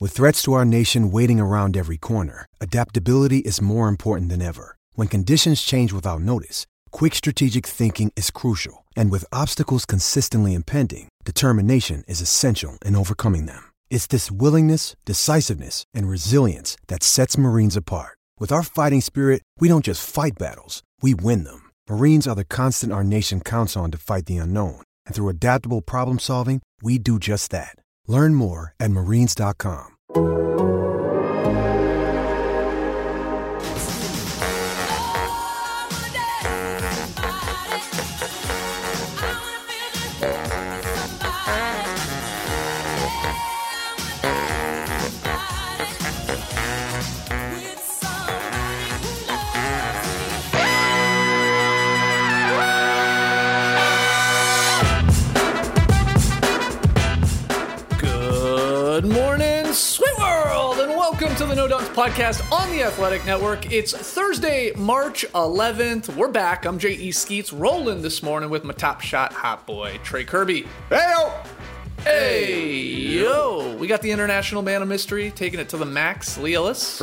With threats to our nation waiting around every corner, adaptability is more important than ever. When conditions change without notice, quick strategic thinking is crucial. And with obstacles consistently impending, determination is essential in overcoming them. It's this willingness, decisiveness, and resilience that sets Marines apart. With our fighting spirit, we don't just fight battles, we win them. Marines are the constant our nation counts on to fight the unknown. And through adaptable problem solving, we do just that. Learn more at marines.com. Good morning, sweet world, and welcome to the No Dunks podcast on the Athletic Network. It's Thursday, March 11th. We're back. I'm J.E. Skeets, rolling this morning with my top shot hot boy, Trey Kirby. Hey-o! Hey, yo! We got the international man of mystery, taking it to the max, Lee Ellis.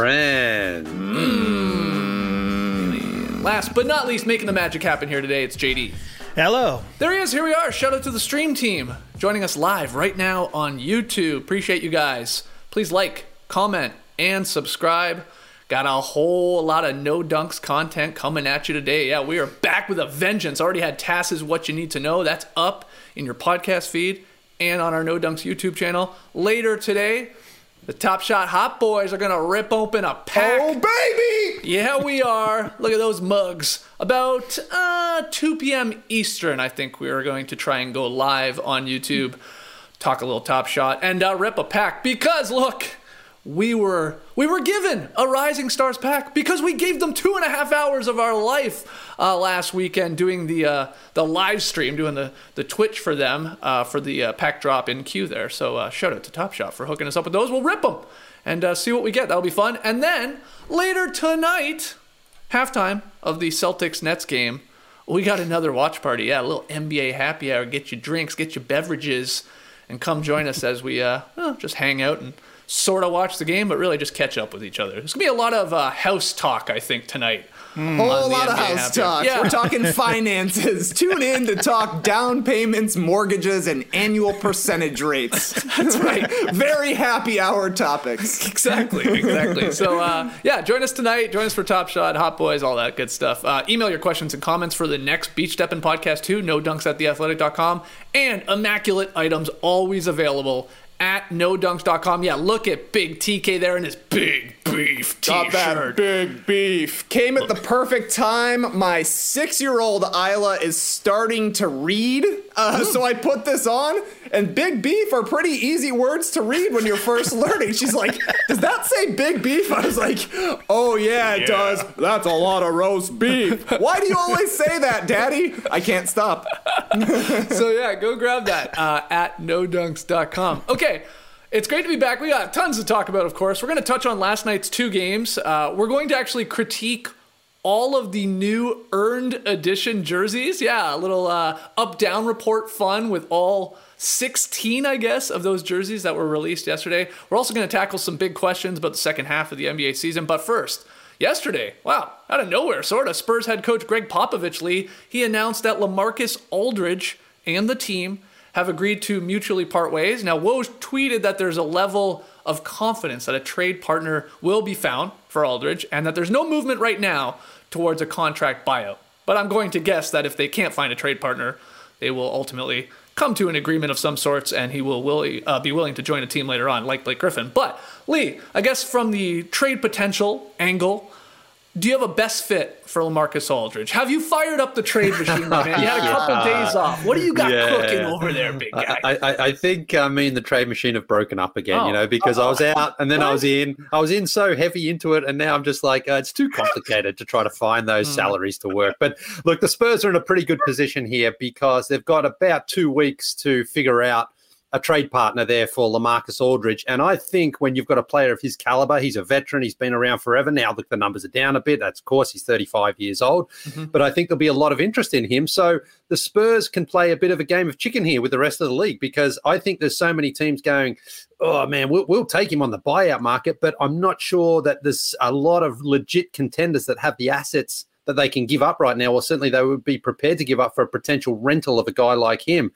Friend. Last but not least, making the magic happen here today, it's JD. Hello. There he is. Here we are. Shout out to the stream team joining us live right now on YouTube. Appreciate you guys. Please like, comment, and subscribe. Got a whole lot of No Dunks content coming at you today. Yeah, we are back with a vengeance. Already had TASS's What You Need to Know. That's up in your podcast feed and on our No Dunks YouTube channel. Later today, the Top Shot Hot Boys are going to rip open a pack. Oh, baby! Yeah, we are. Look at those mugs. About 2 p.m. Eastern, I think we are going to try and go live on YouTube, talk a little Top Shot, and rip a pack. Because, look, we were given a Rising Stars pack because we gave them 2.5 hours of our life last weekend doing the live stream, doing the Twitch for them for the pack drop in queue there. So shout out to Top Shot for hooking us up with those. We'll rip them and see what we get. That'll be fun. And then later tonight, halftime of the Celtics-Nets game, we got another watch party. Yeah, a little NBA happy hour. Get your drinks, get your beverages, and come join us as we just hang out and sort of watch the game, but really just catch up with each other. There's going to be a lot of house talk, I think, tonight. Whole lot of house talk. Yeah. We're talking finances. Tune in to talk down payments, mortgages, and annual percentage rates. That's right. Very happy hour topics. Exactly. So, join us tonight. Join us for Top Shot, Hot Boys, all that good stuff. Email your questions and comments for the next Beach Steppin' podcast too, nodunks@theathletic.com, and immaculate items always available at nodunks.com. Yeah, look at Big TK there in his big beef t-shirt. Got that big beef. Came at the perfect time. My 6-year-old Isla is starting to read, so I put this on, and big beef are pretty easy words to read when you're first learning. She's like, does that say big beef? I was like, oh yeah, it does. That's a lot of roast beef. Why do you always say that, Daddy? I can't stop. So yeah, go grab that at nodunks.com. Okay, it's great to be back. We got tons to talk about, of course. We're going to touch on last night's 2 games. We're going to actually critique all of the new earned edition jerseys. Yeah, a little up-down report fun with all 16, I guess, of those jerseys that were released yesterday. We're also going to tackle some big questions about the second half of the NBA season. But first, yesterday, wow, out of nowhere, sort of, Spurs head coach Greg Popovich, Lee, he announced that LaMarcus Aldridge and the team have agreed to mutually part ways. Now, Woj tweeted that there's a level of confidence that a trade partner will be found for Aldridge and that there's no movement right now towards a contract buyout. But I'm going to guess that if they can't find a trade partner, they will ultimately come to an agreement of some sorts and he will be willing to join a team later on, like Blake Griffin. But, Lee, I guess from the trade potential angle, do you have a best fit for LaMarcus Aldridge? Have you fired up the trade machine, man? You had a couple days off. What do you got cooking over there, big guy? I think me and the trade machine have broken up again, because I was out and then I was in. I was in so heavy into it, and now I'm just like, it's too complicated to try to find those salaries to work. But look, the Spurs are in a pretty good position here because they've got about 2 weeks to figure out a trade partner there for LaMarcus Aldridge. And I think when you've got a player of his caliber, he's a veteran, he's been around forever. Now, look, the numbers are down a bit. That's, of course, he's 35 years old. But I think there'll be a lot of interest in him. So the Spurs can play a bit of a game of chicken here with the rest of the league, because I think there's so many teams going, oh, man, we'll take him on the buyout market. But I'm not sure that there's a lot of legit contenders that have the assets that they can give up right now, or certainly they would be prepared to give up for a potential rental of a guy like him.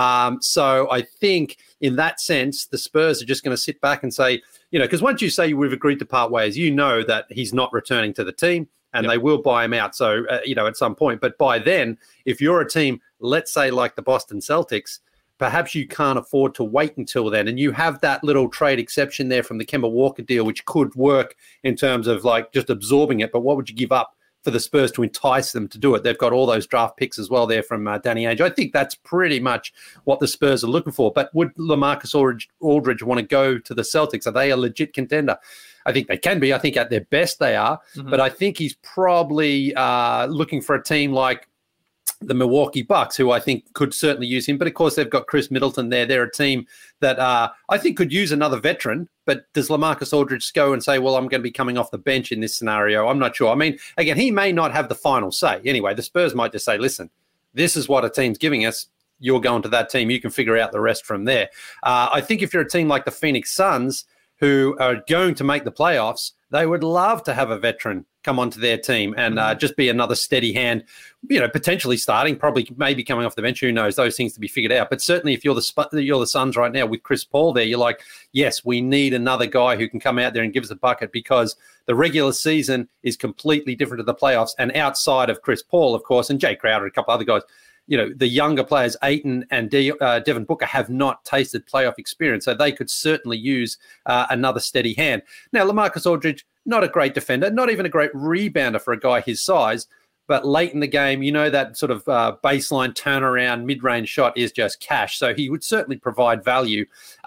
So I think in that sense, the Spurs are just going to sit back and say, because once you say we've agreed to part ways, that he's not returning to the team and they will buy him out. So, at some point, but by then, if you're a team, let's say like the Boston Celtics, perhaps you can't afford to wait until then. And you have that little trade exception there from the Kemba Walker deal, which could work in terms of like just absorbing it. But what would you give up for the Spurs to entice them to do it? They've got all those draft picks as well there from Danny Ainge. I think that's pretty much what the Spurs are looking for. But would LaMarcus Aldridge want to go to the Celtics? Are they a legit contender? I think they can be. I think at their best they are. But I think he's probably looking for a team like the Milwaukee Bucks, who I think could certainly use him. But, of course, they've got Chris Middleton there. They're a team that I think could use another veteran. But does LaMarcus Aldridge go and say, well, I'm going to be coming off the bench in this scenario? I'm not sure. I mean, again, he may not have the final say. Anyway, the Spurs might just say, listen, this is what a team's giving us. You're going to that team. You can figure out the rest from there. I think if you're a team like the Phoenix Suns, who are going to make the playoffs, they would love to have a veteran come onto their team and just be another steady hand, potentially starting, probably maybe coming off the bench. Who knows? Those things to be figured out. But certainly if you're the Suns right now with Chris Paul there, you're like, yes, we need another guy who can come out there and give us a bucket, because the regular season is completely different to the playoffs. And outside of Chris Paul, of course, and Jay Crowder, a couple other guys, the younger players, Ayton and Devin Booker, have not tasted playoff experience, so they could certainly use another steady hand. Now, LaMarcus Aldridge, not a great defender, not even a great rebounder for a guy his size, but late in the game, that sort of baseline turnaround mid-range shot is just cash, so he would certainly provide value.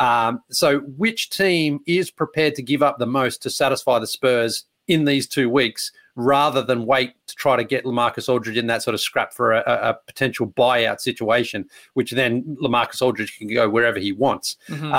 So which team is prepared to give up the most to satisfy the Spurs in these 2 weeks, rather than wait to try to get LaMarcus Aldridge in that sort of scrap for a potential buyout situation, which then LaMarcus Aldridge can go wherever he wants.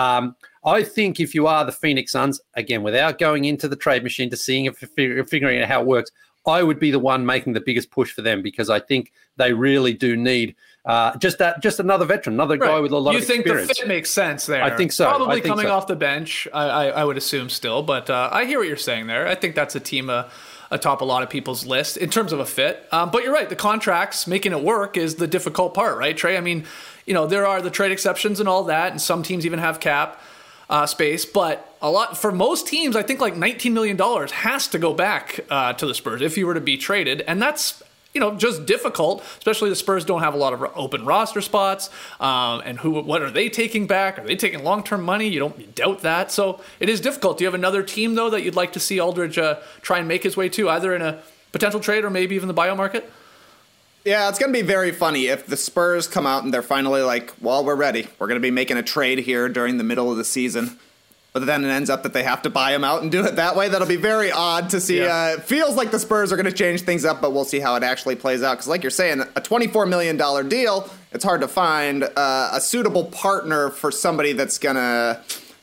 I think if you are the Phoenix Suns, again, without going into the trade machine to seeing if figuring out how it works, I would be the one making the biggest push for them, because I think they really do need just another veteran, another guy with a lot of experience. You think the fit makes sense there? I think so. Probably coming off the bench, I would assume still, but I hear what you're saying there. I think that's a team atop a lot of people's list in terms of a fit. But you're right, the contracts, making it work is the difficult part, right, Trey? I mean, there are the trade exceptions and all that, and some teams even have cap space, but for most teams, I think like $19 million has to go back to the Spurs if you were to be traded, and that's just difficult, especially the Spurs don't have a lot of open roster spots, and what are they taking back? Are they taking long-term money? You doubt that, so it is difficult. Do you have another team, though, that you'd like to see Aldridge try and make his way to, either in a potential trade or maybe even the buyout market? Yeah, it's going to be very funny if the Spurs come out and they're finally like, well, we're ready. We're going to be making a trade here during the middle of the season. But then it ends up that they have to buy him out and do it that way. That'll be very odd to see. It feels like the Spurs are going to change things up, but we'll see how it actually plays out. Because like you're saying, a $24 million deal, it's hard to find a suitable partner for somebody that's going to...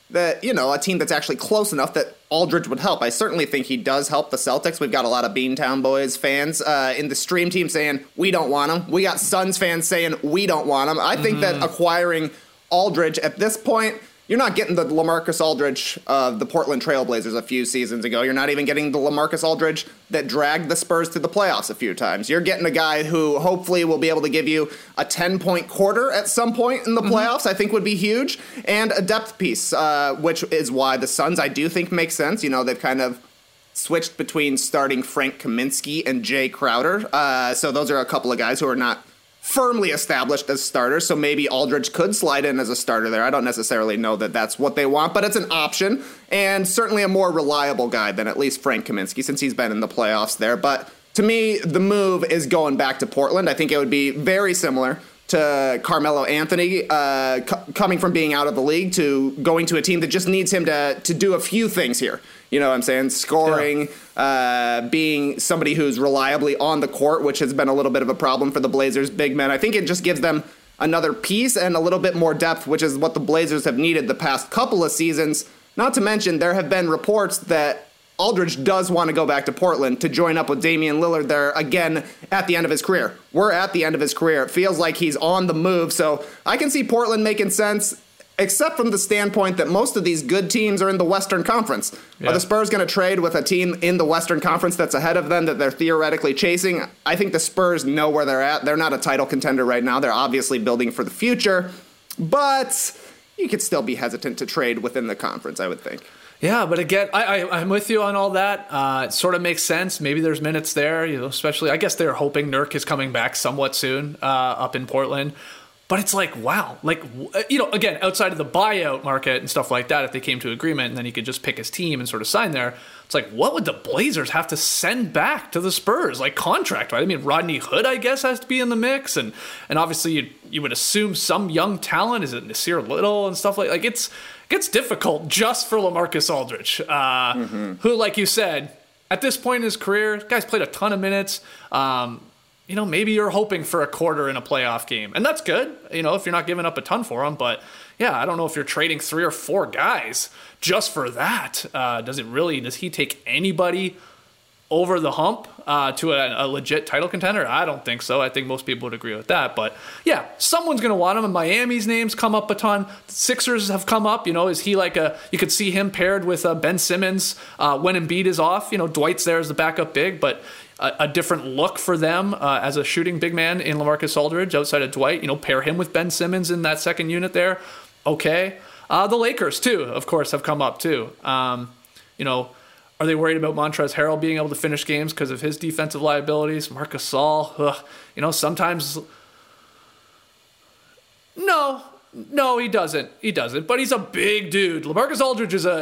a team that's actually close enough that Aldridge would help. I certainly think he does help the Celtics. We've got a lot of Beantown Boys fans in the stream team saying, we don't want him. We got Suns fans saying, we don't want him. I think that acquiring Aldridge at this point, you're not getting the LaMarcus Aldridge of the Portland Trailblazers a few seasons ago. You're not even getting the LaMarcus Aldridge that dragged the Spurs to the playoffs a few times. You're getting a guy who hopefully will be able to give you a 10-point quarter at some point in the playoffs, I think would be huge, and a depth piece, which is why the Suns, I do think, make sense. They've kind of switched between starting Frank Kaminsky and Jay Crowder. So those are a couple of guys who are not firmly established as starters, so maybe Aldridge could slide in as a starter there. I don't necessarily know that that's what they want, but it's an option, and certainly a more reliable guy than at least Frank Kaminsky, since he's been in the playoffs there. But to me, the move is going back to Portland. I think it would be very similar to Carmelo Anthony coming from being out of the league to going to a team that just needs him to do a few things here. You know what I'm saying? Scoring, being somebody who's reliably on the court, which has been a little bit of a problem for the Blazers big men. I think it just gives them another piece and a little bit more depth, which is what the Blazers have needed the past couple of seasons. Not to mention, there have been reports that Aldridge does want to go back to Portland to join up with Damian Lillard there again at the end of his career. We're at the end of his career. It feels like he's on the move, so I can see Portland making sense, except from the standpoint that most of these good teams are in the Western Conference. Yeah. Are the Spurs going to trade with a team in the Western Conference that's ahead of them that they're theoretically chasing? I think the Spurs know where they're at. They're not a title contender right now. They're obviously building for the future, but you could still be hesitant to trade within the conference, I would think. Yeah, but again, I'm with you on all that. It sort of makes sense. Maybe there's minutes there, especially, I guess they're hoping Nurk is coming back somewhat soon up in Portland. But it's like, wow, again, outside of the buyout market and stuff like that, if they came to agreement and then he could just pick his team and sort of sign there, it's like, what would the Blazers have to send back to the Spurs, like contract, right? I mean, Rodney Hood, I guess, has to be in the mix. And obviously you would assume some young talent. Is it Nasir Little and stuff like it gets difficult just for LaMarcus Aldridge, who, like you said, at this point in his career, guy's played a ton of minutes. Maybe you're hoping for a quarter in a playoff game. And that's good, if you're not giving up a ton for him. But, yeah, I don't know if you're trading 3 or 4 guys just for that. Does he take anybody over the hump to a legit title contender? I don't think so. I think most people would agree with that. But, yeah, someone's going to want him. And Miami's names come up a ton. The Sixers have come up. Is he you could see him paired with Ben Simmons when Embiid is off. Dwight's there as the backup big, but a different look for them as a shooting big man in LaMarcus Aldridge outside of Dwight. Pair him with Ben Simmons in that second unit there. Okay. The Lakers, too, of course, have come up, too. Are they worried about Montrezl Harrell being able to finish games because of his defensive liabilities? Marc Gasol, sometimes... No, he doesn't. But he's a big dude. LaMarcus Aldridge is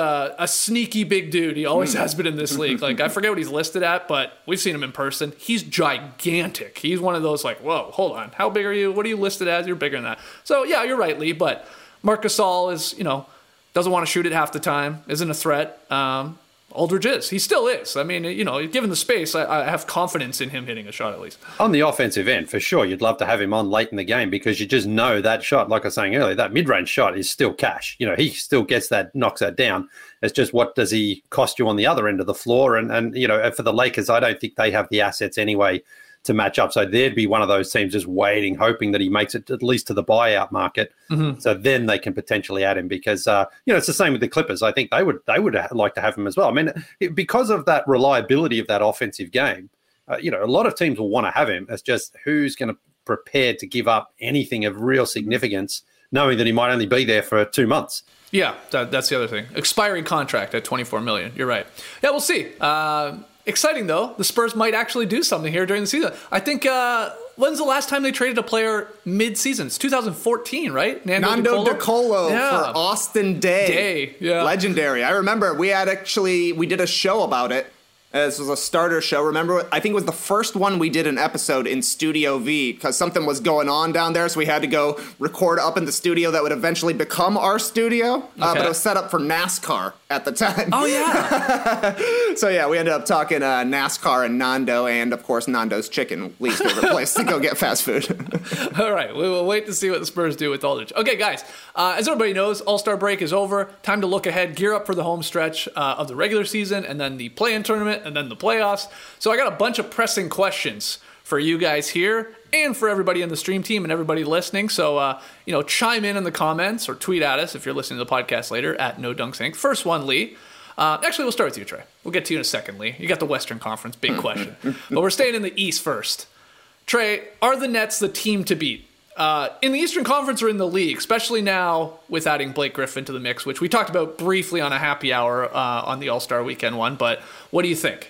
a sneaky big dude. He always has been in this league. I forget what he's listed at, but we've seen him in person. He's gigantic. He's one of those whoa, hold on. How big are you? What are you listed as? You're bigger than that. So, yeah, you're right, Lee. But Marc Gasol is, doesn't want to shoot it half the time, isn't a threat. Aldridge is. He still is. I mean, given the space, I have confidence in him hitting a shot at least. On the offensive end, for sure, you'd love to have him on late in the game because you just know that shot, like I was saying earlier, that mid-range shot is still cash. He still gets that, knocks that down. It's just what does he cost you on the other end of the floor? And for the Lakers, I don't think they have the assets anyway to match up. So they'd be one of those teams just waiting, hoping that he makes it at least to the buyout market. Mm-hmm. So then they can potentially add him because, it's the same with the Clippers. I think they would like to have him as well. I mean, because of that reliability of that offensive game, a lot of teams will want to have him. It's just who's going to prepare to give up anything of real significance, knowing that he might only be there for 2 months. Yeah, that's the other thing. Expiring contract at $24 million. You're right. Yeah, we'll see. Exciting, though. The Spurs might actually do something here during the season. I think, when's the last time they traded a player mid-season? It's 2014, right? Nando De Colo for Austin Daye. Yeah. Legendary. I remember we did a show about it. This was a starter show. Remember, I think it was the first one we did an episode in Studio V because something was going on down there, so we had to go record up in the studio that would eventually become our studio. Okay. But it was set up for NASCAR at the time. Oh, yeah. So, yeah, we ended up talking NASCAR and Nando and, of course, Nando's Chicken, least favorite place to go get fast food. All right, we will wait to see what the Spurs do with Aldridge. Okay, guys, as everybody knows, All-Star break is over. Time to look ahead, gear up for the home stretch of the regular season and then the play-in tournament and then the playoffs. So I got a bunch of pressing questions for you guys here and for everybody in the stream team and everybody listening. So, chime in the comments or tweet at us if you're listening to the podcast later at No Dunks Inc. First one, Lee. Actually, we'll start with you, Trey. We'll get to you in a second, Lee. You got the Western Conference, big question. But we're staying in the East first. Trey, are the Nets the team to beat? In the Eastern Conference or in the league, especially now with adding Blake Griffin to the mix, which we talked about briefly on a happy hour on the All-Star Weekend one, but what do you think?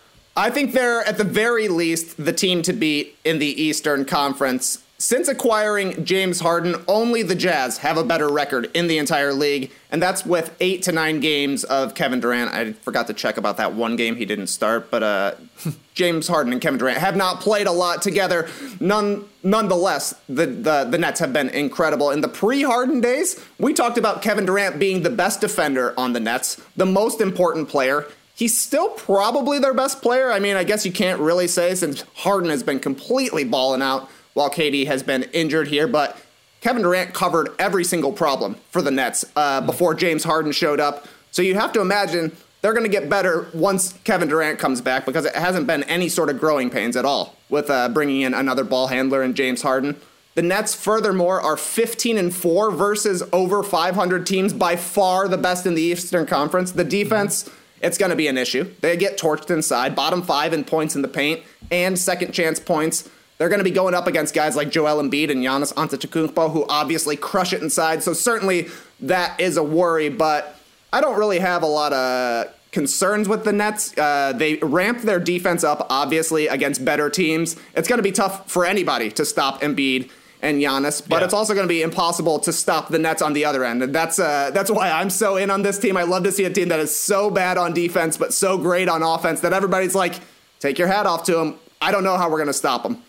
I think they're, at the very least, the team to beat in the Eastern Conference. Since acquiring James Harden, only the Jazz have a better record in the entire league, and that's with 8 to 9 games of Kevin Durant. I forgot to check about that one game he didn't start, but James Harden and Kevin Durant have not played a lot together. Nonetheless, the Nets have been incredible. In the pre-Harden days, we talked about Kevin Durant being the best defender on the Nets, the most important player. He's still probably their best player. I mean, I guess you can't really say since Harden has been completely balling out. while KD has been injured here, but Kevin Durant covered every single problem for the Nets before James Harden showed up. So you have to imagine they're going to get better once Kevin Durant comes back, because it hasn't been any sort of growing pains at all with bringing in another ball handler in James Harden. The Nets, furthermore, are 15-4 versus over 500 teams, by far the best in the Eastern Conference. The defense, it's going to be an issue. They get torched inside, bottom 5 in points in the paint and second chance points. They're going to be going up against guys like Joel Embiid and Giannis Antetokounmpo, who obviously crush it inside. So certainly that is a worry, but I don't really have a lot of concerns with the Nets. They ramped their defense up, obviously, against better teams. It's going to be tough for anybody to stop Embiid and Giannis, but it's also going to be impossible to stop the Nets on the other end. And that's why I'm so in on this team. I love to see a team that is so bad on defense, but so great on offense that everybody's like, take your hat off to them. I don't know how we're going to stop them.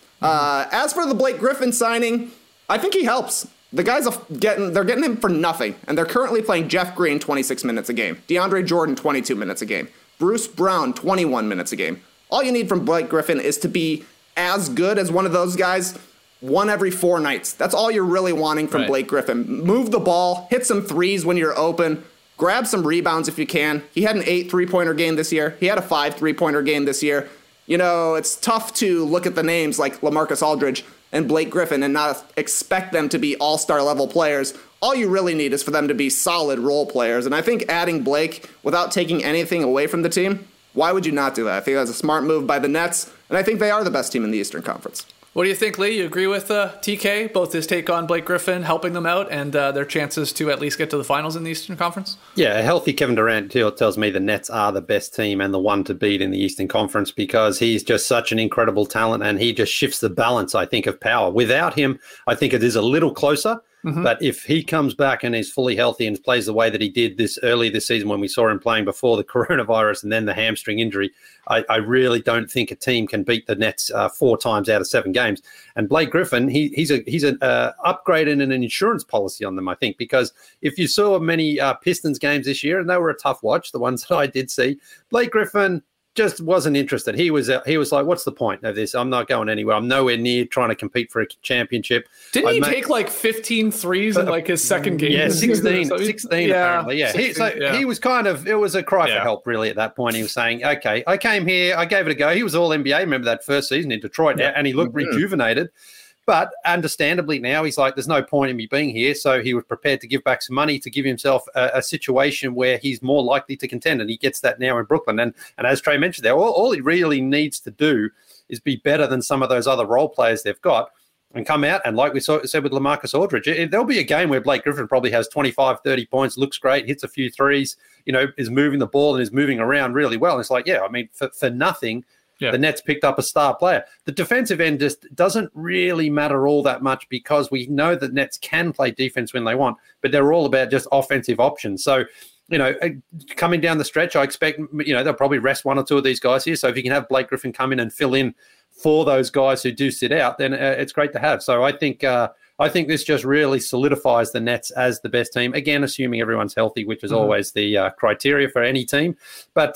As for the Blake Griffin signing, I think he helps. The guys they're getting him for nothing, and they're currently playing Jeff Green 26 minutes a game, DeAndre Jordan 22 minutes a game, Bruce Brown 21 minutes a game. All you need from Blake Griffin is to be as good as one of those guys one every 4 nights. That's all you're really wanting from Blake Griffin. Move the ball, hit some threes when you're open, grab some rebounds if you can. He had an 8 3-pointer game this year. He had a 5 3-pointer game this year. You know, it's tough to look at the names like LaMarcus Aldridge and Blake Griffin and not expect them to be all-star level players. All you really need is for them to be solid role players. And I think adding Blake without taking anything away from the team, why would you not do that? I think that's a smart move by the Nets, and I think they are the best team in the Eastern Conference. What do you think, Lee? You agree with TK, both his take on Blake Griffin helping them out and their chances to at least get to the finals in the Eastern Conference? Yeah, a healthy Kevin Durant tells me the Nets are the best team and the one to beat in the Eastern Conference, because he's just such an incredible talent and he just shifts the balance, I think, of power. Without him, I think it is a little closer. But if he comes back and is fully healthy and plays the way that he did early this season when we saw him playing before the coronavirus and then the hamstring injury, I really don't think a team can beat the Nets 4 times out of 7 games. And Blake Griffin, he's an upgrade and an insurance policy on them, I think, because if you saw many Pistons games this year, and they were a tough watch, the ones that I did see, Blake Griffin just wasn't interested. He was like, what's the point of this? I'm not going anywhere. I'm nowhere near trying to compete for a championship. Didn't he take like 15 threes in like his second game? Yeah, 16 apparently. Yeah. He was kind of, it was a cry for help really at that point. He was saying, okay, I came here, I gave it a go. He was all NBA, remember that first season in Detroit, and he looked rejuvenated. But understandably now he's like, there's no point in me being here. So he was prepared to give back some money to give himself a situation where he's more likely to contend. And he gets that now in Brooklyn. And as Trey mentioned there, all he really needs to do is be better than some of those other role players they've got and come out. And like we said with LaMarcus Aldridge, there'll be a game where Blake Griffin probably has 25, 30 points, looks great, hits a few threes, is moving the ball and is moving around really well. And it's like, for nothing, the Nets picked up a star player. The defensive end just doesn't really matter all that much because we know that Nets can play defense when they want, but they're all about just offensive options. So, coming down the stretch, I expect, they'll probably rest 1 or 2 of these guys here. So if you can have Blake Griffin come in and fill in for those guys who do sit out, then it's great to have. So I think this just really solidifies the Nets as the best team. Again, assuming everyone's healthy, which is always the criteria for any team. But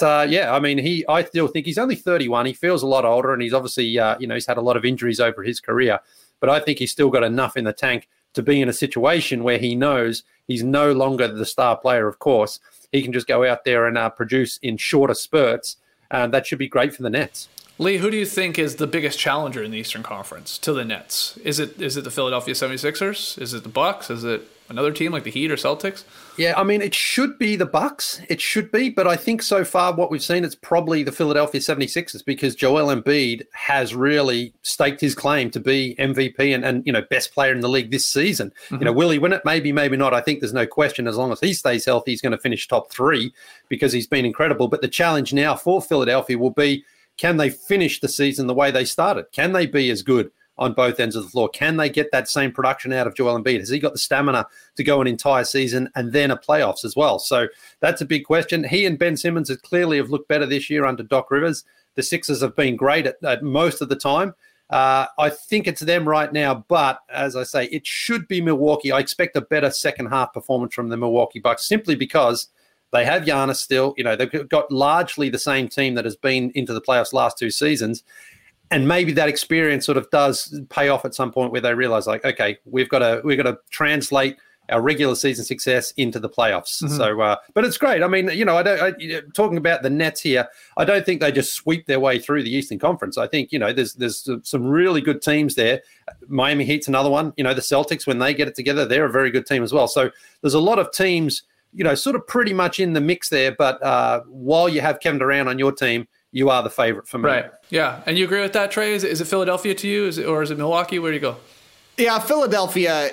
I still think he's only 31. He feels a lot older, and he's obviously, he's had a lot of injuries over his career. But I think he's still got enough in the tank to be in a situation where he knows he's no longer the star player. Of course, he can just go out there and produce in shorter spurts. That should be great for the Nets. Lee, who do you think is the biggest challenger in the Eastern Conference to the Nets? Is it the Philadelphia 76ers? Is it the Bucks? Is it another team like the Heat or Celtics? Yeah, I mean, it should be the Bucks. It should be, but I think so far what we've seen, it's probably the Philadelphia 76ers because Joel Embiid has really staked his claim to be MVP and best player in the league this season. Will he win it? Maybe, maybe not. I think there's no question as long as he stays healthy, he's going to finish top 3 because he's been incredible. But the challenge now for Philadelphia will be, can they finish the season the way they started? Can they be as good on both ends of the floor? Can they get that same production out of Joel Embiid? Has he got the stamina to go an entire season and then a playoffs as well? So that's a big question. He and Ben Simmons clearly have looked better this year under Doc Rivers. The Sixers have been great at most of the time. I think it's them right now, but as I say, it should be Milwaukee. I expect a better second half performance from the Milwaukee Bucks simply because they have Giannis still. They've got largely the same team that has been into the playoffs last 2 seasons. And maybe that experience sort of does pay off at some point where they realize, like, okay, we've got to translate our regular season success into the playoffs. Mm-hmm. So, but it's great. I mean, talking about the Nets here, I don't think they just sweep their way through the Eastern Conference. I think, there's some really good teams there. Miami Heat's another one. The Celtics, when they get it together, they're a very good team as well. So there's a lot of teams, sort of pretty much in the mix there. But while you have Kevin Durant on your team, you are the favorite for me. Right. Yeah. And you agree with that, Trey? Is it Philadelphia to you, or is it Milwaukee? Where do you go? Yeah, Philadelphia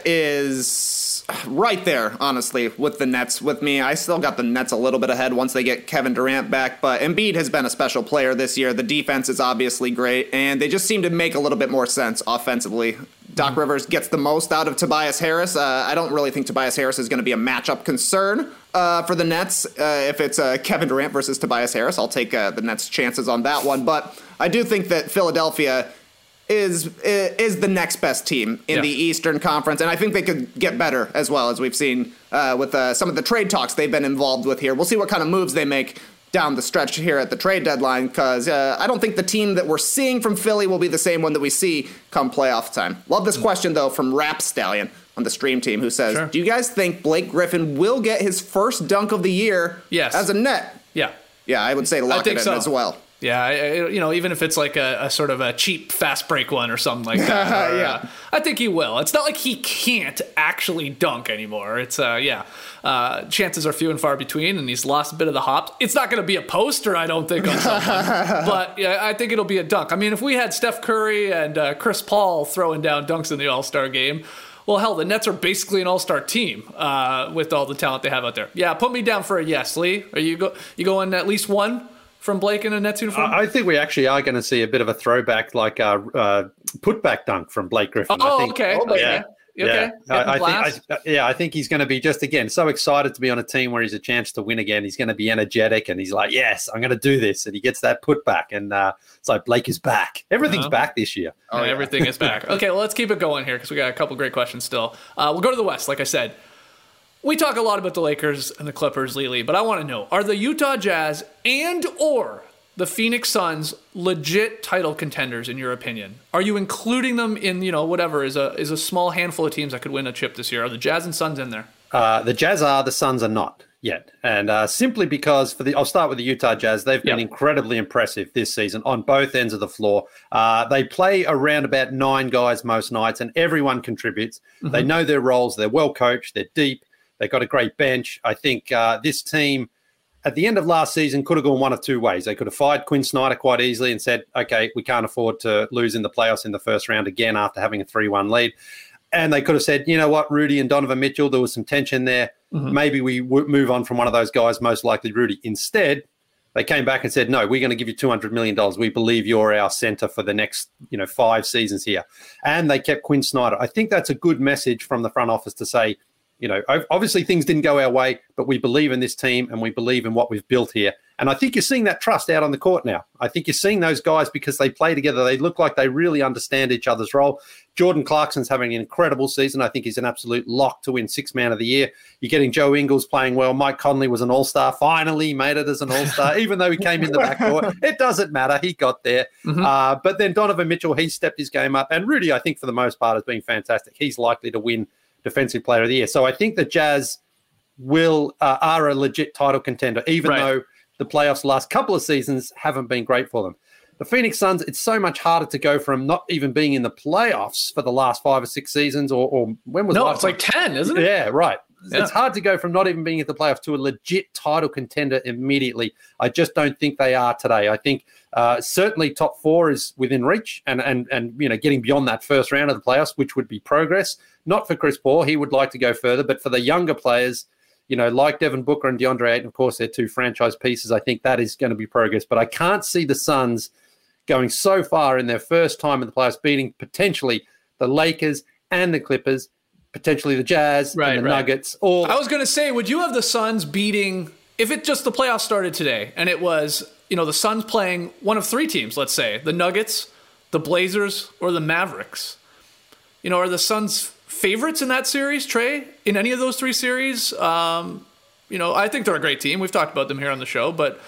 is right there, honestly, with the Nets. With me, I still got the Nets a little bit ahead once they get Kevin Durant back, but Embiid has been a special player this year. The defense is obviously great, and they just seem to make a little bit more sense offensively. Doc Rivers gets the most out of Tobias Harris. I don't really think Tobias Harris is going to be a matchup concern for the Nets. If it's Kevin Durant versus Tobias Harris, I'll take the Nets' chances on that one. But I do think that Philadelphia is the next best team in the Eastern Conference, and I think they could get better as well, as we've seen with some of the trade talks they've been involved with here. We'll see what kind of moves they make down the stretch here at the trade deadline, because I don't think the team that we're seeing from Philly will be the same one that we see come playoff time. Love this question, though, from Rap Stallion on the stream team, who says, Do you guys think Blake Griffin will get his first dunk of the year as a Net? Yeah. Yeah, I would say lock it in as well. Yeah, even if it's like a sort of a cheap fast break one or something like that. Yeah. I think he will. It's not like he can't actually dunk anymore. It's, chances are few and far between, and he's lost a bit of the hops. It's not going to be a poster, I don't think, on someone. But yeah, I think it'll be a dunk. I mean, if we had Steph Curry and Chris Paul throwing down dunks in the All-Star game, well, hell, the Nets are basically an all-star team with all the talent they have out there. Yeah, put me down for a yes, Lee. Are you going at least one from Blake in a Nets uniform? I think we actually are going to see a bit of a throwback, like a putback dunk from Blake Griffin. Oh, okay. Yeah. Okay. I think he's going to be just, again, so excited to be on a team where he's a chance to win again. He's going to be energetic, and he's like, yes, I'm going to do this. And he gets that putback, and it's like Blake is back. Everything's back this year. Everything is back. Okay, well, let's keep it going here because we got a couple great questions still. We'll go to the West, like I said. We talk a lot about the Lakers and the Clippers lately, but I want to know, are the Utah Jazz and or the Phoenix Suns legit title contenders in your opinion? Are you including them in, whatever is a small handful of teams that could win a chip this year? Are the Jazz and Suns in there? The Jazz are, the Suns are not yet. And simply because I'll start with the Utah Jazz. They've been incredibly impressive this season on both ends of the floor. They play around about 9 guys most nights, and everyone contributes. Mm-hmm. They know their roles. They're well coached. They're deep. They've got a great bench. I think this team, at the end of last season, could have gone one of two ways. They could have fired Quinn Snyder quite easily and said, okay, we can't afford to lose in the playoffs in the first round again after having a 3-1 lead. And they could have said, you know what, Rudy and Donovan Mitchell, there was some tension there. Mm-hmm. Maybe we move on from one of those guys, most likely Rudy. Instead, they came back and said, no, we're going to give you $200 million. We believe you're our center for the next 5 seasons here. And they kept Quinn Snyder. I think that's a good message from the front office to say, obviously things didn't go our way, but we believe in this team and we believe in what we've built here. And I think you're seeing that trust out on the court now. I think you're seeing those guys because they play together. They look like they really understand each other's role. Jordan Clarkson's having an incredible season. I think he's an absolute lock to win 6th Man of the Year. You're getting Joe Ingles playing well. Mike Conley was an all-star. Finally made it as an all-star, even though he came in the backcourt. It doesn't matter. He got there. Mm-hmm. But then Donovan Mitchell, he stepped his game up. And Rudy, I think, for the most part, has been fantastic. He's likely to win Defensive Player of the Year. So I think the Jazz are a legit title contender, even though the playoffs the last couple of seasons haven't been great for them. The Phoenix Suns, it's so much harder to go from not even being in the playoffs for the last 5 or 6 seasons, or when was it? No, it's like 10, isn't it? Yeah, right. Yeah. It's hard to go from not even being in the playoffs to a legit title contender immediately. I just don't think they are today. I think certainly top 4 is within reach, and getting beyond that first round of the playoffs, which would be progress. Not for Chris Paul. He would like to go further, but for the younger players, like Devin Booker and DeAndre Ayton, of course, they're 2 franchise pieces. I think that is going to be progress, but I can't see the Suns going so far in their first time in the playoffs, beating potentially the Lakers and the Clippers, potentially the Jazz and the Nuggets. I was going to say, would you have the Suns beating, if it just the playoffs started today and it was, the Suns playing one of 3 teams, let's say, the Nuggets, the Blazers, or the Mavericks? Are the Suns favorites in that series, Trey? In any of those 3 series? I think they're a great team. We've talked about them here on the show, but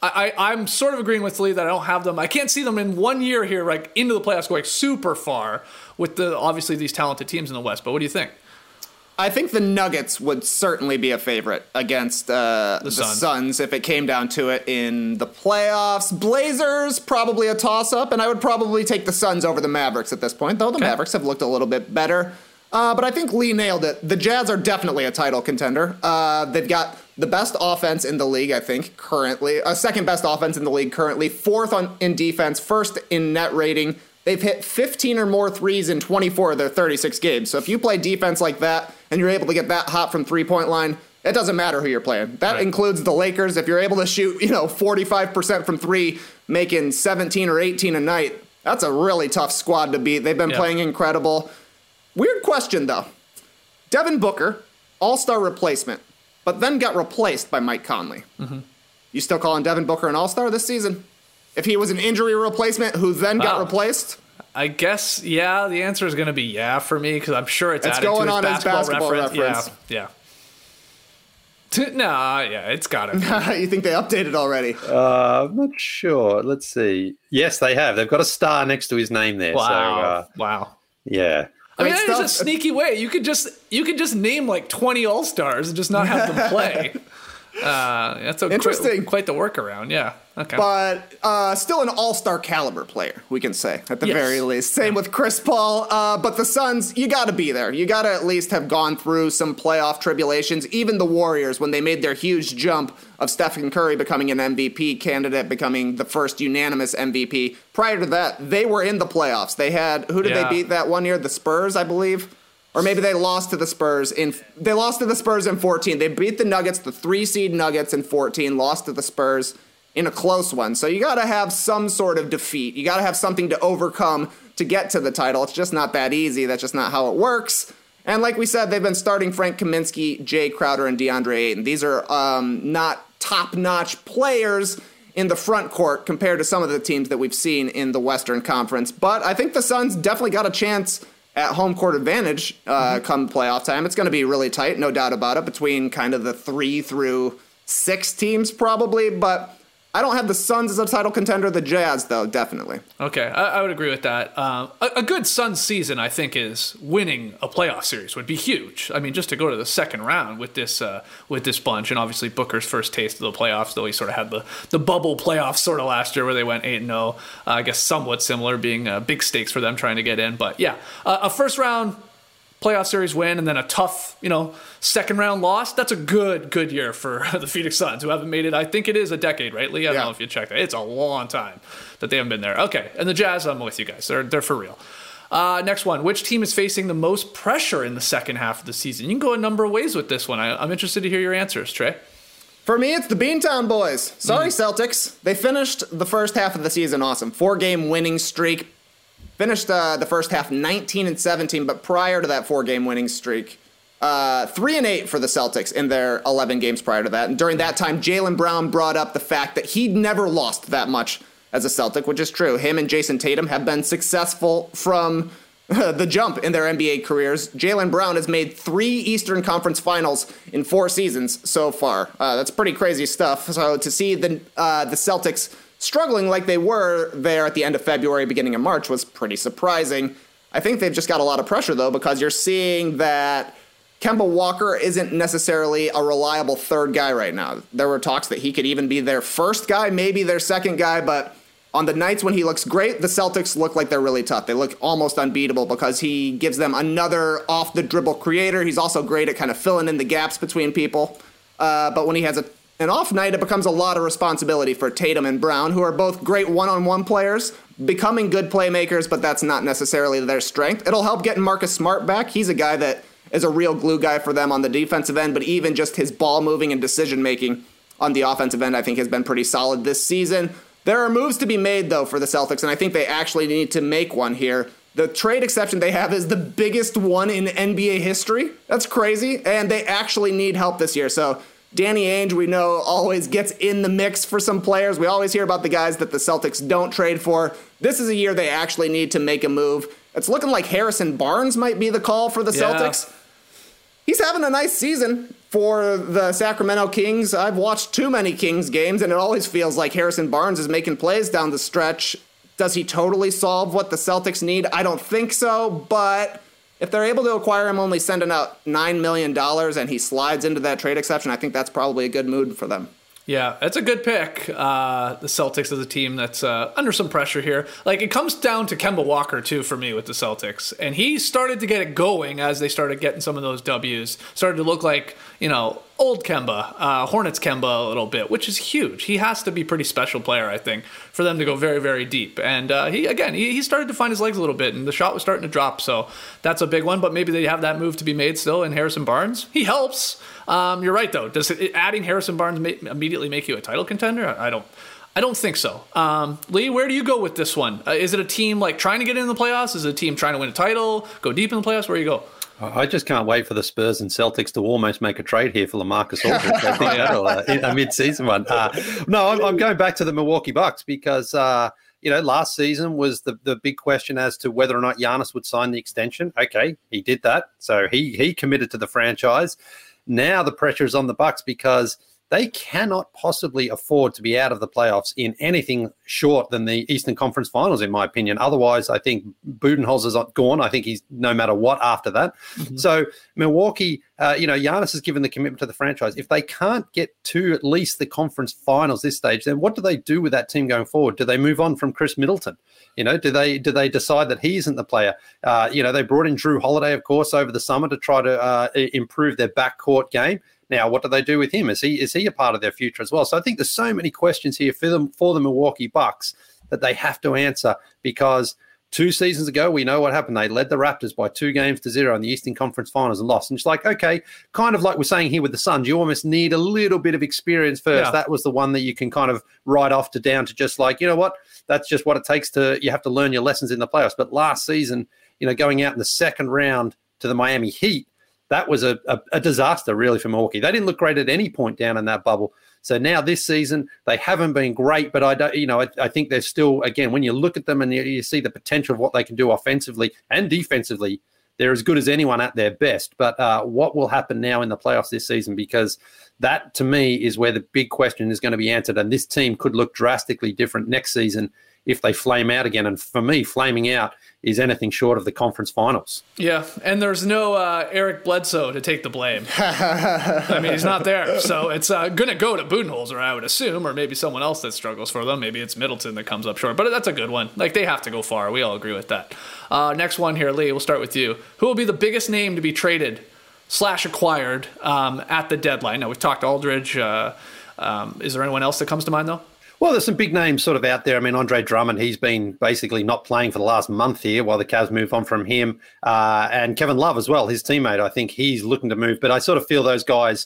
I'm sort of agreeing with Lee that I don't have them. I can't see them in 1 year here, like into the playoffs going super far with obviously these talented teams in the West. But what do you think? I think the Nuggets would certainly be a favorite against the Suns if it came down to it in the playoffs. Blazers, probably a toss-up, and I would probably take the Suns over the Mavericks at this point, though the Mavericks have looked a little bit better. But I think Lee nailed it. The Jazz are definitely a title contender. They've got the best offense in the league, I think, currently. Second best offense in the league currently. Fourth in defense. First in net rating. They've hit 15 or more threes in 24 of their 36 games. So if you play defense like that and you're able to get that hot from three-point line, it doesn't matter who you're playing. That includes the Lakers. If you're able to shoot, 45% from three, making 17 or 18 a night, that's a really tough squad to beat. They've been playing incredible. Weird question, though. Devin Booker, all-star replacement, but then got replaced by Mike Conley. Mm-hmm. You still calling Devin Booker an all-star this season? If he was an injury replacement who then got replaced? I guess, the answer is going to be for me, because I'm sure it's added going to his on his basketball reference. Yeah. It's got to. You think they updated already? I'm not sure. Let's see. Yes, they have. They've got a star next to his name there. Wow. So, wow. Yeah. I mean, that is a sneaky way. You could just name like 20 All-Stars and just not have them play. That's interesting. Quite the workaround. Yeah. Okay. But still an all-star caliber player, we can say, at the very least. Same with Chris Paul. But the Suns, you got to be there. You got to at least have gone through some playoff tribulations. Even the Warriors, when they made their huge jump of Stephen Curry becoming an MVP candidate, becoming the first unanimous MVP. Prior to that, they were in the playoffs. They had, who did they beat that 1 year? The Spurs, I believe. Or maybe they lost to the Spurs in 14. They beat the Nuggets, the 3-seed Nuggets in 14, lost to the Spurs in a close one. So you got to have some sort of defeat. You got to have something to overcome to get to the title. It's just not that easy. That's just not how it works. And like we said, they've been starting Frank Kaminsky, Jay Crowder, and DeAndre Ayton. These are not top-notch players in the front court compared to some of the teams that we've seen in the Western Conference. But I think the Suns definitely got a chance at home court advantage come playoff time. It's going to be really tight, no doubt about it, between kind of the 3 through 6 teams probably. But I don't have the Suns as a title contender. The Jazz, though, definitely. Okay, I would agree with that. A good Suns season, I think, is winning a playoff series would be huge. I mean, just to go to the second round with this bunch, and obviously Booker's first taste of the playoffs, though he sort of had the bubble playoffs sort of last year where they went 8-0. I guess somewhat similar, being big stakes for them trying to get in. But yeah, a first round playoff series win and then a tough, second round loss. That's a good year for the Phoenix Suns, who haven't made it. I think it is a decade, right, Lee? I don't know if you checked that. It's a long time that they haven't been there. Okay, and the Jazz, I'm with you guys. They're for real. Next one. Which team is facing the most pressure in the second half of the season? You can go a number of ways with this one. I'm interested to hear your answers, Trey. For me, it's the Beantown Boys. Sorry, Celtics. They finished the first half of the season awesome. 4-game winning streak. Finished the first half 19-17, but prior to that 4-game winning streak, 3-8 for the Celtics in their 11 games prior to that. And during that time, Jaylen Brown brought up the fact that he'd never lost that much as a Celtic, which is true. Him and Jason Tatum have been successful from the jump in their NBA careers. Jaylen Brown has made 3 Eastern Conference Finals in 4 seasons so far. That's pretty crazy stuff. So to see the Celtics struggling like they were there at the end of February, beginning of March was pretty surprising. I think they've just got a lot of pressure, though, because you're seeing that Kemba Walker isn't necessarily a reliable third guy right now. There were talks that he could even be their first guy, maybe their second guy, but on the nights when he looks great, the Celtics look like they're really tough. They look almost unbeatable because he gives them another off-the-dribble creator. He's also great at kind of filling in the gaps between people. But when he has an off night, it becomes a lot of responsibility for Tatum and Brown, who are both great one-on-one players, becoming good playmakers, but that's not necessarily their strength. It'll help getting Marcus Smart back. He's a guy that is a real glue guy for them on the defensive end, but even just his ball moving and decision-making on the offensive end, I think, has been pretty solid this season. There are moves to be made, though, for the Celtics, and I think they actually need to make one here. The trade exception they have is the biggest one in NBA history. That's crazy, and they actually need help this year. So Danny Ainge, we know, always gets in the mix for some players. We always hear about the guys that the Celtics don't trade for. This is a year they actually need to make a move. It's looking like Harrison Barnes might be the call for the Celtics. He's having a nice season. for the Sacramento Kings, I've watched too many Kings games, and it always feels like Harrison Barnes is making plays down the stretch. Does he totally solve what the Celtics need? I don't think so, but if they're able to acquire him only sending out $9 million and he slides into that trade exception, I think that's probably a good move for them. Yeah, that's a good pick. The Celtics is a team that's under some pressure here. Like, it comes down to Kemba Walker, too, for me with the Celtics. And he started to get it going as they started getting some of those W's. Started to look like, old Kemba, Hornets Kemba a little bit, which is huge. He has to be a pretty special player, I think, for them to go very, very deep. And he started to find his legs a little bit, and the shot was starting to drop. So that's a big one. But maybe they have that move to be made still in Harrison Barnes. He helps. You're right, though. Does adding Harrison Barnes immediately make you a title contender? I don't think so. Lee, where do you go with this one? Is it a team like trying to get in the playoffs? Is it a team trying to win a title, go deep in the playoffs? Where do you go? I just can't wait for the Spurs and Celtics to almost make a trade here for LaMarcus Aldridge. I think that'll a mid-season one. No, I'm going back to the Milwaukee Bucks because last season was the big question as to whether or not Giannis would sign the extension. Okay, he did that, so he committed to the franchise. Now the pressure is on the Bucks because they cannot possibly afford to be out of the playoffs in anything short than the Eastern Conference Finals, in my opinion. Otherwise, I think Budenholzer's gone. I think he's no matter what after that. Mm-hmm. So Milwaukee, Giannis has given the commitment to the franchise. If they can't get to at least the conference finals this stage, then what do they do with that team going forward? Do they move on from Chris Middleton? Do they decide that he isn't the player? They brought in Drew Holiday, of course, over the summer to try to improve their backcourt game. Now, what do they do with him? Is he a part of their future as well? So I think there's so many questions here for the Milwaukee Bucks that they have to answer because 2 seasons ago, we know what happened. They led the Raptors by 2-0 in the Eastern Conference Finals and lost. And it's like, okay, kind of like we're saying here with the Suns, you almost need a little bit of experience first. Yeah. That was the one that you can kind of write off to down to just like, you know what, that's just what it takes you have to learn your lessons in the playoffs. But last season, going out in the second round to the Miami Heat, that was a disaster, really, for Milwaukee. They didn't look great at any point down in that bubble. So now this season, they haven't been great, but I think they're still, again, when you look at them and you see the potential of what they can do offensively and defensively, they're as good as anyone at their best. But what will happen now in the playoffs this season? Because that, to me, is where the big question is going to be answered. And this team could look drastically different next season if they flame out again. And for me, flaming out is anything short of the conference finals. Yeah, and there's no Eric Bledsoe to take the blame. I mean, he's not there. So it's going to go to Budenholzer, I would assume, or maybe someone else that struggles for them. Maybe it's Middleton that comes up short. But that's a good one. Like, they have to go far. We all agree with that. Next one here, Lee, we'll start with you. Who will be the biggest name to be traded / acquired at the deadline? Now, we've talked Aldridge. Is there anyone else that comes to mind, though? Well, there's some big names sort of out there. I mean, Andre Drummond, he's been basically not playing for the last month here while the Cavs move on from him. And Kevin Love as well, his teammate, I think he's looking to move. But I sort of feel those guys,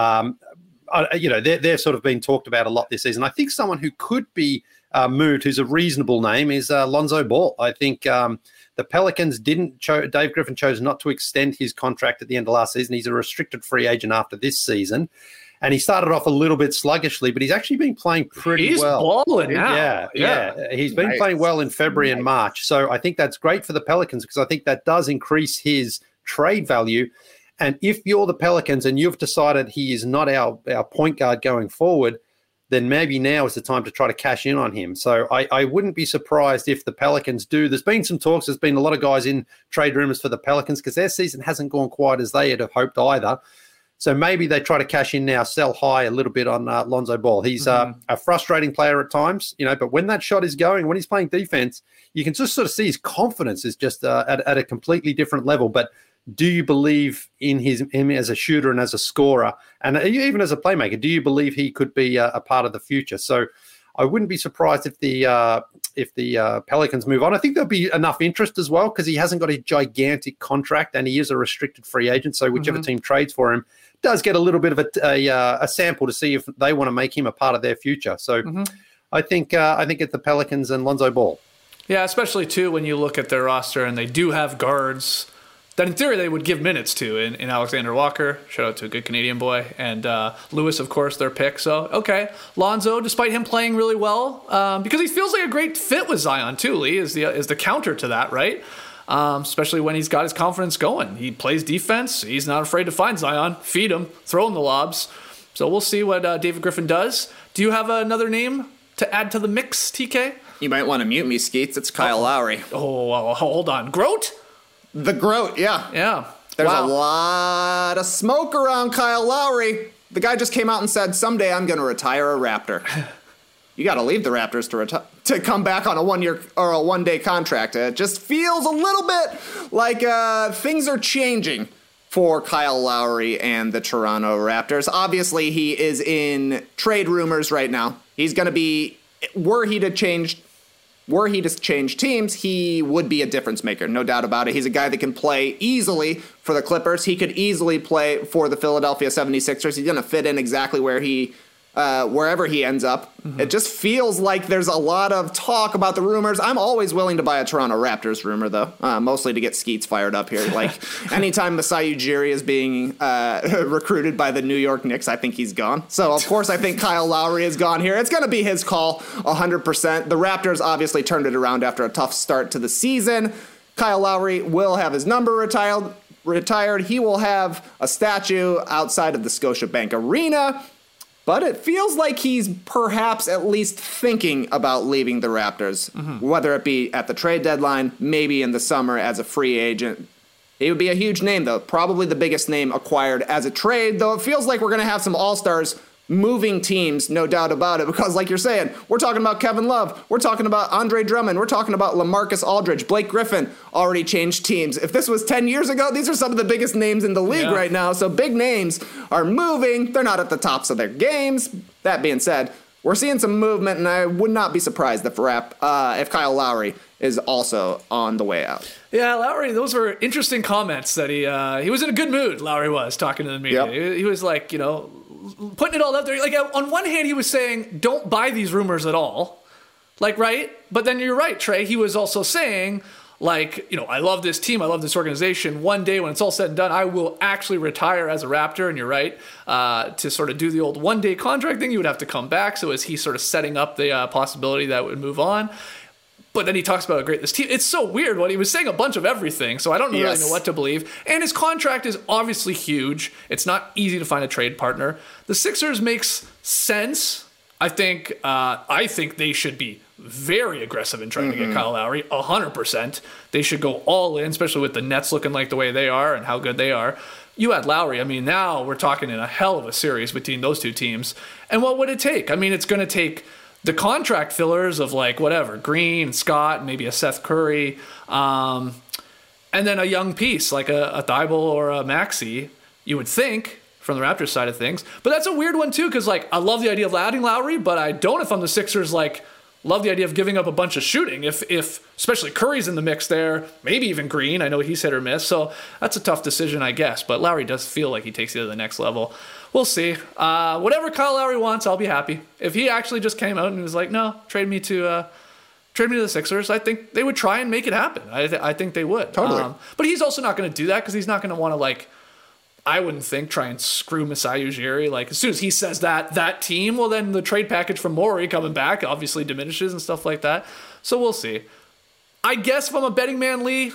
they're sort of being talked about a lot this season. I think someone who could be moved, who's a reasonable name, is Lonzo Ball. I think the Pelicans Dave Griffin chose not to extend his contract at the end of last season. He's a restricted free agent after this season. And he started off a little bit sluggishly, but he's actually been playing pretty well. He's balling now. Yeah. He's been playing well in February and March. So I think that's great for the Pelicans because I think that does increase his trade value. And if you're the Pelicans and you've decided he is not our point guard going forward, then maybe now is the time to try to cash in on him. So I wouldn't be surprised if the Pelicans do. There's been some talks. There's been a lot of guys in trade rumors for the Pelicans because their season hasn't gone quite as they had hoped either. So maybe they try to cash in now, sell high a little bit on Lonzo Ball. He's a frustrating player at times, but when that shot is going, when he's playing defense, you can just sort of see his confidence is just at a completely different level. But do you believe in him as a shooter and as a scorer and even as a playmaker? Do you believe he could be a part of the future? So I wouldn't be surprised if the Pelicans move on. I think there'll be enough interest as well because he hasn't got a gigantic contract and he is a restricted free agent. So whichever team trades for him does get a little bit of a sample to see if they want to make him a part of their future. So I think it's the Pelicans and Lonzo Ball. Yeah, especially too when you look at their roster and they do have guards that in theory they would give minutes to in Alexander Walker, shout out to a good Canadian boy, and Lewis, of course, their pick. So, okay, Lonzo, despite him playing really well, because he feels like a great fit with Zion too, Lee, is the counter to that, right? especially when he's got his confidence going. He plays defense. He's not afraid to find Zion, feed him, throw him the lobs. So we'll see what David Griffin does. Do you have another name to add to the mix, TK? You might want to mute me, Skeets. It's Kyle Lowry. Oh, hold on. Groat? The Groat, yeah. Yeah. There's a lot of smoke around Kyle Lowry. The guy just came out and said, someday I'm going to retire a Raptor. You got to leave the Raptors to come back on a 1 year or a 1 day contract. It just feels a little bit like things are changing for Kyle Lowry and the Toronto Raptors. Obviously, he is in trade rumors right now. He's going to be, were he to change teams, he would be a difference maker, no doubt about it. He's a guy that can play easily for the Clippers. He could easily play for the Philadelphia 76ers. He's going to fit in exactly wherever he ends up. Mm-hmm. It just feels like there's a lot of talk about the rumors. I'm always willing to buy a Toronto Raptors rumor, though, mostly to get Skeets fired up here. Like, anytime Masai Ujiri is being recruited by the New York Knicks, I think he's gone. So, of course, I think Kyle Lowry is gone here. It's going to be his call, 100%. The Raptors obviously turned it around after a tough start to the season. Kyle Lowry will have his number retired. He will have a statue outside of the Scotiabank Arena. But it feels like he's perhaps at least thinking about leaving the Raptors, whether it be at the trade deadline, maybe in the summer as a free agent. He would be a huge name, though. Probably the biggest name acquired as a trade, though it feels like we're going to have some all-stars moving teams, no doubt about it, because like you're saying, we're talking about Kevin Love, we're talking about Andre Drummond, we're talking about LaMarcus Aldridge, Blake Griffin already changed teams. If this was 10 years ago, these are some of the biggest names in the league right now, so big names are moving. They're not at the tops of their games. That being said, we're seeing some movement, and I would not be surprised if Kyle Lowry is also on the way out. Yeah, Lowry, those were interesting comments that he was in a good mood, Lowry was, talking to the media. Yep. He was like, putting it all out there. Like, on one hand, he was saying, don't buy these rumors at all. Like, right? But then you're right, Trey. He was also saying, like, I love this team. I love this organization. One day when it's all said and done, I will actually retire as a Raptor. And you're right. To sort of do the old 1 day contract thing, you would have to come back. So is he sort of setting up the possibility that would move on? But then he talks about how great this team. It's so weird. What he was saying, a bunch of everything. So I don't really know what to believe. And his contract is obviously huge. It's not easy to find a trade partner. The Sixers makes sense. I think they should be very aggressive in trying to get Kyle Lowry. 100%. They should go all in, especially with the Nets looking like the way they are and how good they are. You add Lowry. I mean, now we're talking in a hell of a series between those two teams. And what would it take? I mean, it's going to take the contract fillers of Green, Scott, maybe a Seth Curry, and then a young piece like a Thibault or a Maxey, you would think, from the Raptors side of things. But that's a weird one too, because I love the idea of adding Lowry, but I don't, if I'm the Sixers, love the idea of giving up a bunch of shooting. If especially Curry's in the mix there, maybe even Green. I know he's hit or miss, so that's a tough decision, I guess. But Lowry does feel like he takes it to the next level. We'll see. Whatever Kyle Lowry wants, I'll be happy. If he actually just came out and was like, no, trade me to the Sixers, I think they would try and make it happen. I think they would. Totally. But he's also not going to do that because he's not going to want to, I wouldn't think, try and screw Masai Ujiri. As soon as he says that team, well, then the trade package from Morey coming back obviously diminishes and stuff like that. So we'll see. I guess if I'm a betting man, Lee,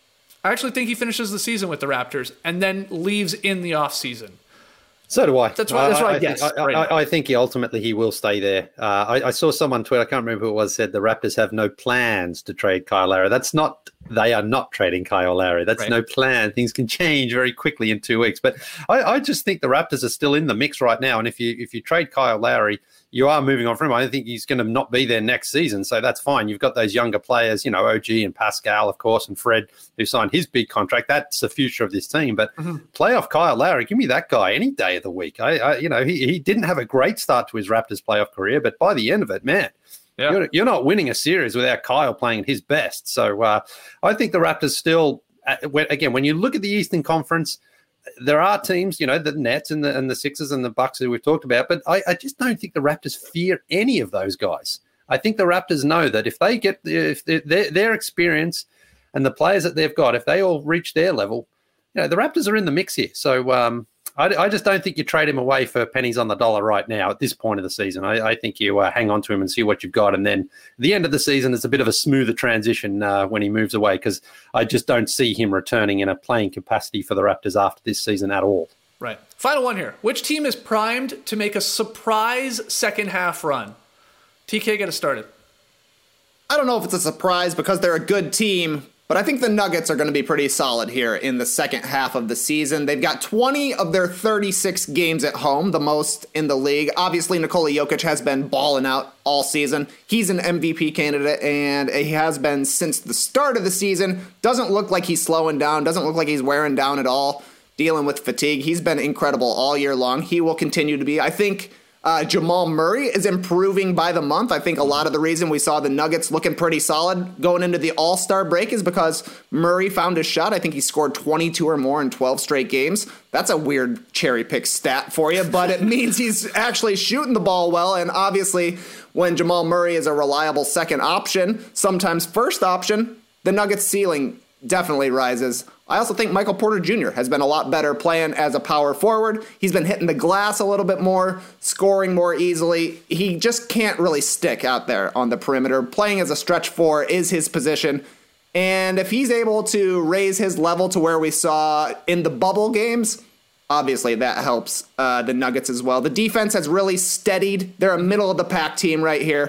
I actually think he finishes the season with the Raptors and then leaves in the offseason. So do I. That's what I guess. I think he will stay there. I saw someone tweet, I can't remember who it was, said the Raptors have no plans to trade Kyle Lowry. They are not trading Kyle Lowry. That's no plan. Things can change very quickly in 2 weeks. But I just think the Raptors are still in the mix right now. And if you trade Kyle Lowry, you are moving on from him. I don't think he's going to not be there next season, so that's fine. You've got those younger players, OG and Pascal, of course, and Fred, who signed his big contract. That's the future of this team. But playoff Kyle Lowry, give me that guy any day of the week. He didn't have a great start to his Raptors playoff career, but by the end of it, man, you're not winning a series without Kyle playing at his best. So I think the Raptors still, again, when you look at the Eastern Conference, there are teams, the Nets and the Sixers and the Bucks who we've talked about, but I just don't think the Raptors fear any of those guys. I think the Raptors know that if they get their experience and the players that they've got, if they all reach their level, the Raptors are in the mix here. So I just don't think you trade him away for pennies on the dollar right now at this point of the season. I think you hang on to him and see what you've got. And then at the end of the season, it's a bit of a smoother transition when he moves away, because I just don't see him returning in a playing capacity for the Raptors after this season at all. Right. Final one here. Which team is primed to make a surprise second half run? TK, get us started. I don't know if it's a surprise because they're a good team, but I think the Nuggets are going to be pretty solid here in the second half of the season. They've got 20 of their 36 games at home, the most in the league. Obviously, Nikola Jokic has been balling out all season. He's an MVP candidate, and he has been since the start of the season. Doesn't look like he's slowing down. Doesn't look like he's wearing down at all, dealing with fatigue. He's been incredible all year long. He will continue to be. I think Jamal Murray is improving by the month. I think a lot of the reason we saw the Nuggets looking pretty solid going into the All-Star break is because Murray found his shot. I think he scored 22 or more in 12 straight games. That's a weird cherry pick stat for you, but it means he's actually shooting the ball well. And obviously, when Jamal Murray is a reliable second option, sometimes first option, the Nuggets ceiling definitely rises. I also think Michael Porter Jr. has been a lot better playing as a power forward. He's been hitting the glass a little bit more, scoring more easily. He just can't really stick out there on the perimeter. Playing as a stretch four is his position. And if he's able to raise his level to where we saw in the bubble games, obviously that helps the Nuggets as well. The defense has really steadied. They're a middle-of-the-pack team right here,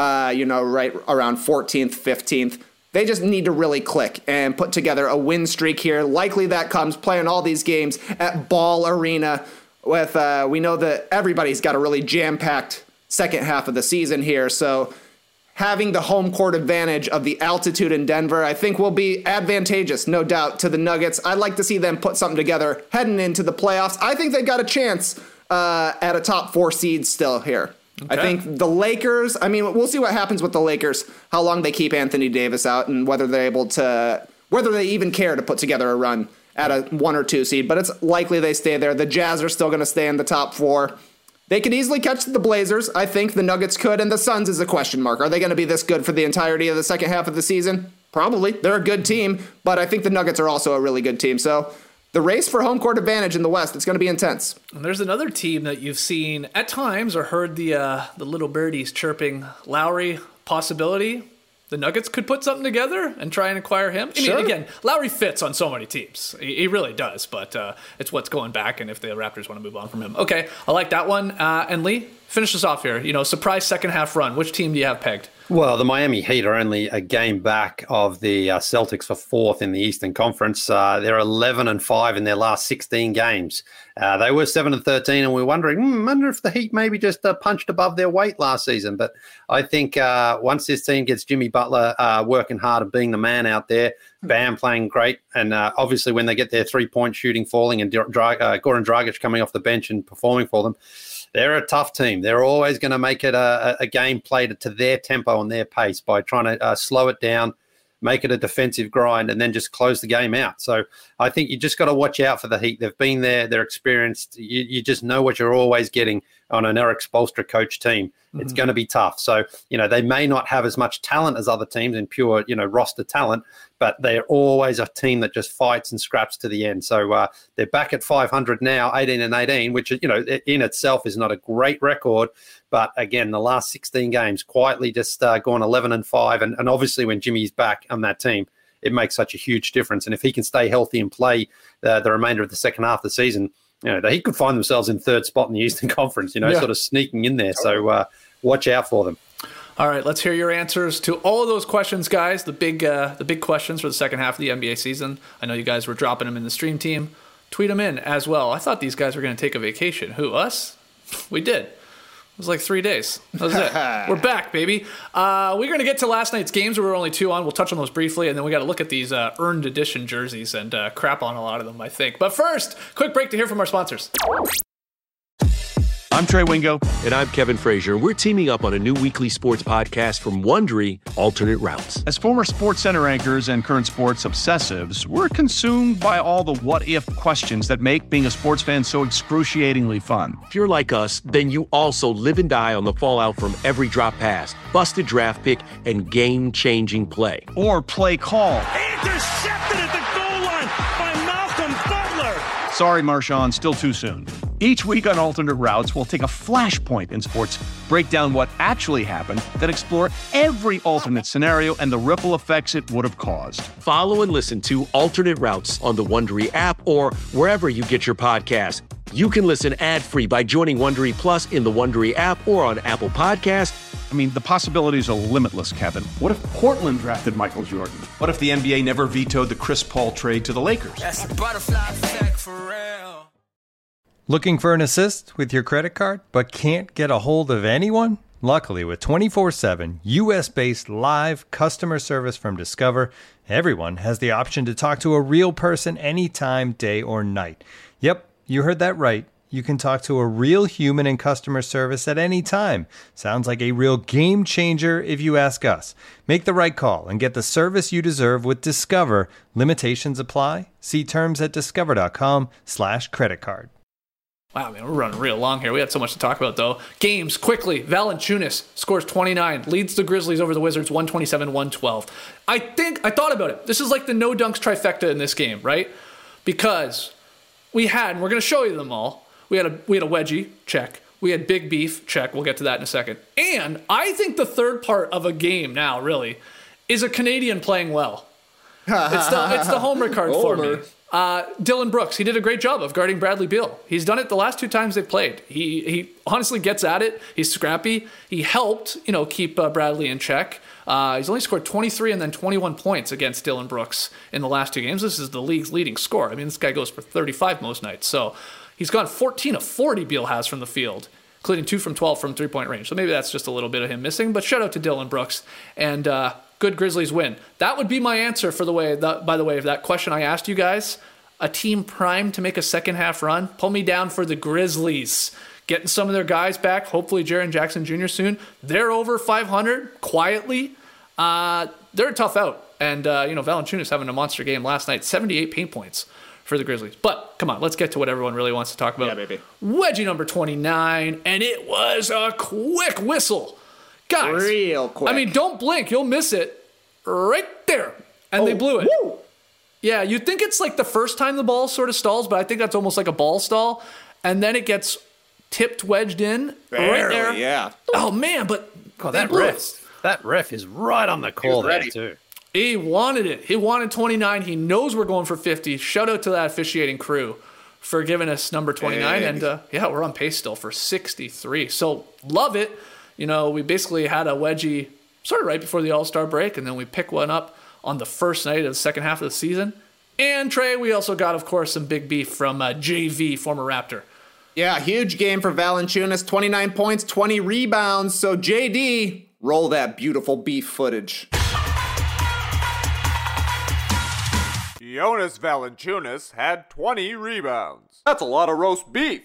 right around 14th, 15th. They just need to really click and put together a win streak here. Likely that comes playing all these games at Ball Arena with, we know that everybody's got a really jam-packed second half of the season here. So having the home court advantage of the altitude in Denver, I think will be advantageous, no doubt, to the Nuggets. I'd like to see them put something together heading into the playoffs. I think they got a chance at a top 4 seed still here. Okay. I think the Lakers, we'll see what happens with the Lakers, how long they keep Anthony Davis out and whether they're able to, whether they even care to put together a run at a 1 or 2 seed, but it's likely they stay there. The Jazz are still going to stay in the top 4. They could easily catch the Blazers. I think the Nuggets could, and the Suns is a question mark. Are they going to be this good for the entirety of the second half of the season? Probably. They're a good team, but I think the Nuggets are also a really good team. So the race for home court advantage in the West, it's going to be intense. And there's another team that you've seen at times or heard the little birdies chirping. Lowry, possibility. The Nuggets could put something together and try and acquire him. I mean, again, Lowry fits on so many teams. He really does, but it's what's going back and if the Raptors want to move on from him. Okay, I like that one. And Lee, finish us off here. Surprise second half run. Which team do you have pegged? Well, the Miami Heat are only a game back of the Celtics for 4th in the Eastern Conference. They're 11-5 in their last 16 games. They were 7-13, and we're wondering, wonder if the Heat maybe just punched above their weight last season. But I think once this team gets Jimmy Butler working hard and being the man out there, Bam playing great, and obviously when they get their three-point shooting falling and Goran Dragic coming off the bench and performing for them, they're a tough team. They're always going to make it a game played to their tempo and their pace by trying to slow it down, make it a defensive grind, and then just close the game out. So I think you just got to watch out for the Heat. They've been there. They're experienced. You just know what you're always getting on an Eric Spoelstra coach team. It's going to be tough. So, they may not have as much talent as other teams in pure, roster talent, but they're always a team that just fights and scraps to the end. So they're back at 500 now, 18-18, which, in itself is not a great record. But again, the last 16 games quietly just gone 11-5. And obviously when Jimmy's back on that team, it makes such a huge difference. And if he can stay healthy and play the remainder of the second half of the season, they could find themselves in 3rd spot in the Eastern Conference, sort of sneaking in there. So watch out for them. All right, let's hear your answers to all of those questions, guys. The big questions for the second half of the NBA season. I know you guys were dropping them in the stream team. Tweet them in as well. I thought these guys were going to take a vacation. Who, us? We did. It was like 3 days. That was it. We're back, baby. We're going to get to last night's games. We were only 2 on. We'll touch on those briefly, and then we got to look at these earned edition jerseys and crap on a lot of them, I think. But first, quick break to hear from our sponsors. I'm Trey Wingo. And I'm Kevin Frazier. We're teaming up on a new weekly sports podcast from Wondery, Alternate Routes. As former SportsCenter anchors and current sports obsessives, we're consumed by all the what-if questions that make being a sports fan so excruciatingly fun. If you're like us, then you also live and die on the fallout from every drop pass, busted draft pick, and game-changing play. Or play call. Intercepted at the goal line by Malcolm Butler. Sorry, Marshawn, still too soon. Each week on Alternate Routes, we'll take a flashpoint in sports, break down what actually happened, then explore every alternate scenario and the ripple effects it would have caused. Follow and listen to Alternate Routes on the Wondery app or wherever you get your podcasts. You can listen ad-free by joining Wondery Plus in the Wondery app or on Apple Podcasts. I mean, the possibilities are limitless, Kevin. What if Portland drafted Michael Jordan? What if the NBA never vetoed the Chris Paul trade to the Lakers? That's a butterfly effect for real. Looking for an assist with your credit card, but can't get a hold of anyone? Luckily, with 24/7 U.S.-based live customer service from Discover, everyone has the option to talk to a real person anytime, day or night. Yep, you heard that right. You can talk to a real human in customer service at any time. Sounds like a real game changer if you ask us. Make the right call and get the service you deserve with Discover. Limitations apply. See terms at discover.com/creditcard. Wow, man, we're running real long here. We had so much to talk about, though. Games, quickly. Valanciunas scores 29, leads the Grizzlies over the Wizards 127-112. I thought about it. This is like the no dunks trifecta in this game, right? Because we had, and we're going to show you them all, we had a wedgie, check. We had big beef, check. We'll get to that in a second. And I think the third part of a game now, really, is a Canadian playing well. It's the homer card for me. Dylan Brooks, he did a great job of guarding Bradley Beal. He's done it the last 2 times they've played. He honestly gets at it. He's scrappy. He helped, keep Bradley in check. He's only scored 23 and then 21 points against Dylan Brooks in the last 2 games. This is the league's leading scorer. I mean, this guy goes for 35 most nights. So he's gone 14 of 40 Beal has from the field, including 2 from 12 from 3-point range. So maybe that's just a little bit of him missing. But shout out to Dylan Brooks. And good Grizzlies win. That would be my answer by the way, of that question I asked you guys. A team primed to make a second half run. Pull me down for the Grizzlies. Getting some of their guys back. Hopefully Jaren Jackson Jr. soon. They're over 500 quietly. They're a tough out. And, Valanciunas having a monster game last night. 78 paint points for the Grizzlies. But come on, let's get to what everyone really wants to talk about. Yeah, baby. Wedgie number 29. And it was a quick whistle. Guys. Real quick. I mean, don't blink. You'll miss it. Right there. And they blew it. Woo. Yeah, you'd think it's like the first time the ball sort of stalls, but I think that's almost like a ball stall. And then it gets tipped, wedged in right there. Yeah. Oh, man, but that ref is right on the call there, too. He wanted it. He wanted 29. He knows we're going for 50. Shout out to that officiating crew for giving us number 29. Hey. And, we're on pace still for 63. So, love it. We basically had a wedgie sort of right before the All-Star break, and then we pick one up on the first night of the second half of the season. And, Trey, we also got, of course, some big beef from JV, former Raptor. Yeah, huge game for Valanciunas. 29 points, 20 rebounds. So, JD, roll that beautiful beef footage. Jonas Valanciunas had 20 rebounds. That's a lot of roast beef.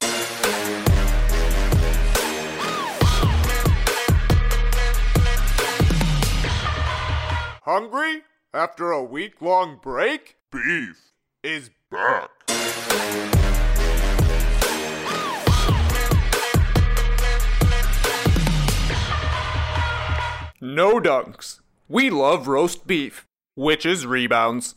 Hungry? After a week-long break? Beef is back. No dunks. We love roast beef, which is rebounds.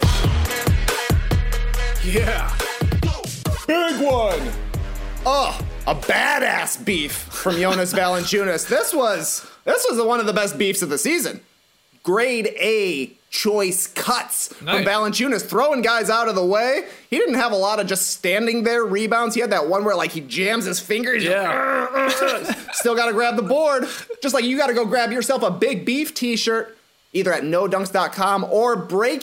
Yeah. Big one. Oh, a badass beef from Jonas Valanciunas. This was one of the best beefs of the season. Grade A choice cuts from Valanciunas, throwing guys out of the way. He didn't have a lot of just standing there rebounds. He had that one where he jams his fingers. Yeah. Still got to grab the board. Just like you got to go grab yourself a Big Beef t-shirt, either at nodunks.com or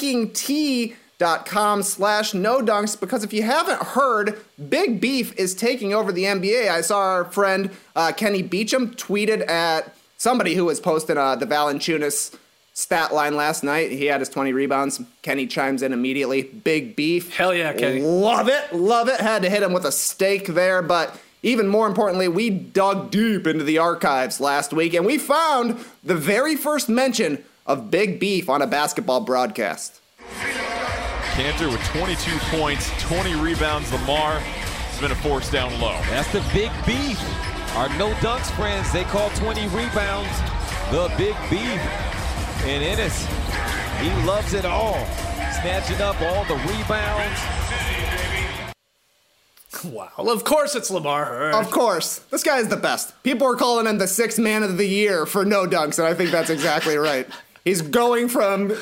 breakingtea.com/nodunks, because if you haven't heard, Big Beef is taking over the NBA. I saw our friend Kenny Beecham tweeted at somebody who was posting the Valanciunas stat line last night. He had his 20 rebounds. Kenny chimes in immediately. Big Beef. Hell yeah, Kenny. Love it. Love it. Had to hit him with a steak there. But even more importantly, we dug deep into the archives last week, and we found the very first mention of Big Beef on a basketball broadcast. Cantor with 22 points, 20 rebounds. Lamar has been a force down low. That's the Big Beef. Our No Dunks friends, they call 20 rebounds the Big Beef. And Ennis, he loves it all. Snatching up all the rebounds. Wow. Of course it's Lamar Hurd. Of course. This guy is the best. People are calling him the 6th man of the year for no dunks, and I think that's exactly right. He's going from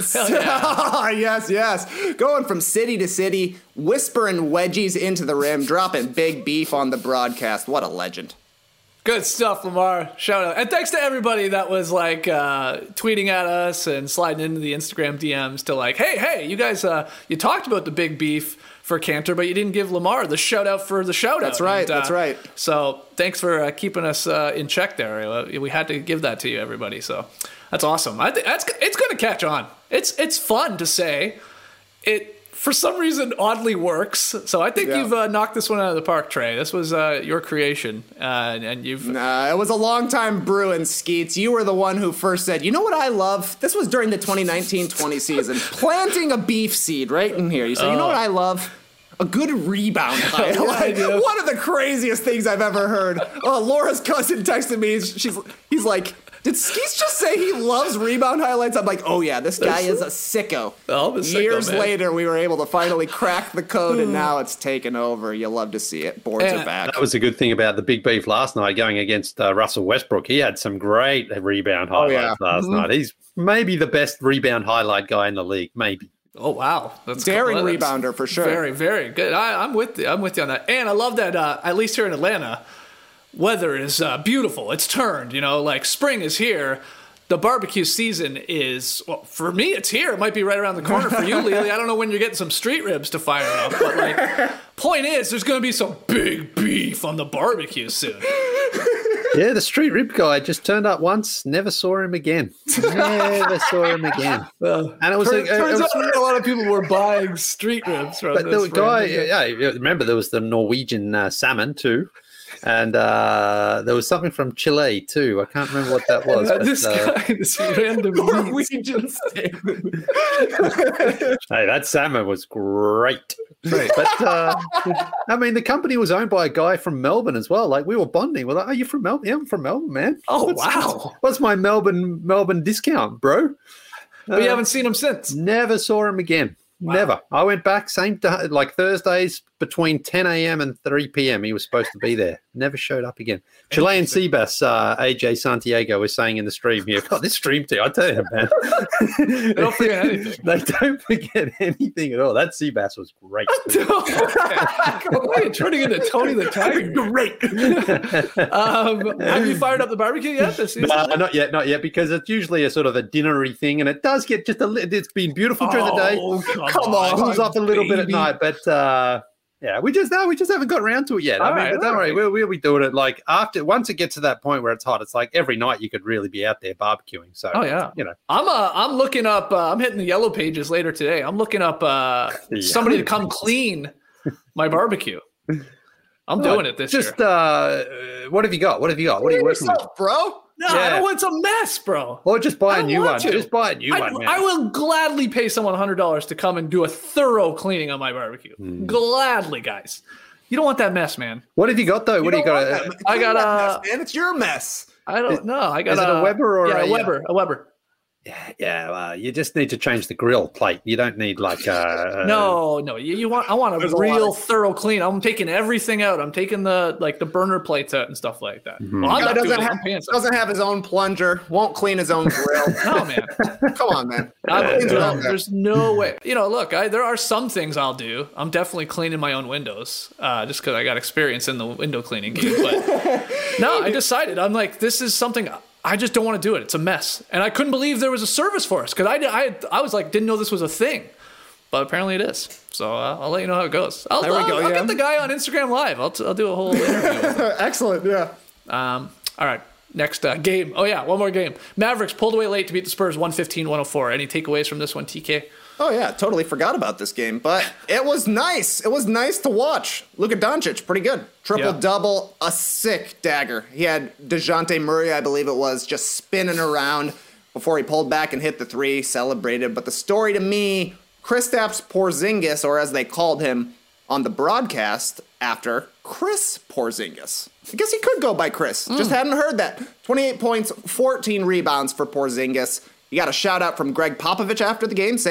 yes, going from city to city, whispering wedgies into the rim, dropping big beef on the broadcast. What a legend. Good stuff, Lamar. Shout out. And thanks to everybody that was like tweeting at us and sliding into the Instagram DMs to like, hey, you guys, you talked about the big beef for Cantor, but you didn't give Lamar the shout out for the shout out. That's right. That's right. So thanks for keeping us in check there. We had to give that to you, everybody. So that's awesome. I think it's going to catch on. It's fun to say. It for some reason oddly works. So I think you've knocked this one out of the park, Trey. This was your creation, and you've. Nah, it was a long time brewing, Skeets. You were the one who first said, "You know what I love?" This was during the 2019-20 season. Planting a beef seed right in here. You said, "You know what I love? A good rebound highlight." One of the craziest things I've ever heard. Laura's cousin texted me. He's like, "Did Skeets just say he loves rebound highlights?" I'm like, "Oh yeah, this guy is a sicko." Years later, we were able to finally crack the code, and now it's taken over. You love to see it. Boards are back. That was a good thing about the big beef last night going against Russell Westbrook. He had some great rebound highlights last night. He's maybe the best rebound highlight guy in the league, maybe. Oh wow, that's daring rebounder for sure. Very, very good. I'm with you. I'm with you on that. And I love that. At least here in Atlanta, weather is beautiful. It's turned. Like spring is here. The barbecue season is, well, for me, it's here. It might be right around the corner for you, Lily. I don't know when you're getting some street ribs to fire up, but like, point is, there's going to be some big beef on the barbecue soon. Yeah, the street rib guy just turned up once, never saw him again. Never saw him again. Well, and it was turns out a lot of people were buying street ribs from but the guy, remember there was the Norwegian salmon too. And there was something from Chile too. I can't remember what that was. This random Norwegian salmon. Hey, that salmon was great. Right. But I mean, the company was owned by a guy from Melbourne as well. Like we were bonding. We're like, "Are you from Melbourne?" "Yeah, I'm from Melbourne, man." Oh, wow. What's my Melbourne discount, bro? But you haven't seen him since. Never saw him again. Wow. Never. I went back like Thursdays between 10 a.m. and 3 p.m. He was supposed to be there. Never showed up again. Chilean sea bass, AJ Santiago was saying in the stream here. God, this stream too, I tell you, man. They don't forget anything. They don't forget anything at all. That sea bass was great. Why are you turning into Tony the Tiger? Great. Have you fired up the barbecue yet this season? Not yet, because it's usually a sort of a dinnery thing, and it does get just it's been beautiful during the day. Come on, cools off a little bit at night, but yeah, we just haven't got around to it yet. But don't worry, we'll be doing it like once it gets to that point where it's hot. It's like every night you could really be out there barbecuing. So I'm looking up. I'm hitting the yellow pages later today. I'm looking up somebody to come clean my barbecue. I'm doing it this year. What have you got? What are you working with, bro? No, I don't want it's a mess, bro. Or just buy a new one. Just buy a new one, man. I will gladly pay someone $100 to come and do a thorough cleaning on my barbecue. Gladly, guys. You don't want that mess, man. What have you got, though? What do you got? I got a mess, man. It's your mess. I don't know. I got is it a Weber or a Weber? A Weber. Yeah. You just need to change the grill plate. You don't need like No. I want a real thorough clean. I'm taking everything out. I'm taking the burner plates out and stuff like that. Mm-hmm. Well, doesn't have his own plunger. Won't clean his own grill. No, man. Come on, man. There's no way. Look, there are some things I'll do. I'm definitely cleaning my own windows, just because I got experience in the window cleaning game. But no, I decided this is something. I just don't want to do it. It's a mess. And I couldn't believe there was a service for us because I was like, didn't know this was a thing. But apparently it is. So I'll let you know how it goes. I'll get the guy on Instagram Live. I'll do a whole interview with him. Excellent, yeah. All right, next game. Oh, yeah, one more game. Mavericks pulled away late to beat the Spurs 115-104. Any takeaways from this one, TK? Oh, yeah, totally forgot about this game, but it was nice. It was nice to watch. Luka Doncic, pretty good. Triple-double, a sick dagger. He had DeJounte Murray, I believe it was, just spinning around before he pulled back and hit the three, celebrated. But the story to me, Kristaps Porzingis, or as they called him on the broadcast after, Chris Porzingis. I guess he could go by Chris. Just hadn't heard that. 28 points, 14 rebounds for Porzingis. You got a shout out from Greg Popovich after the game saying,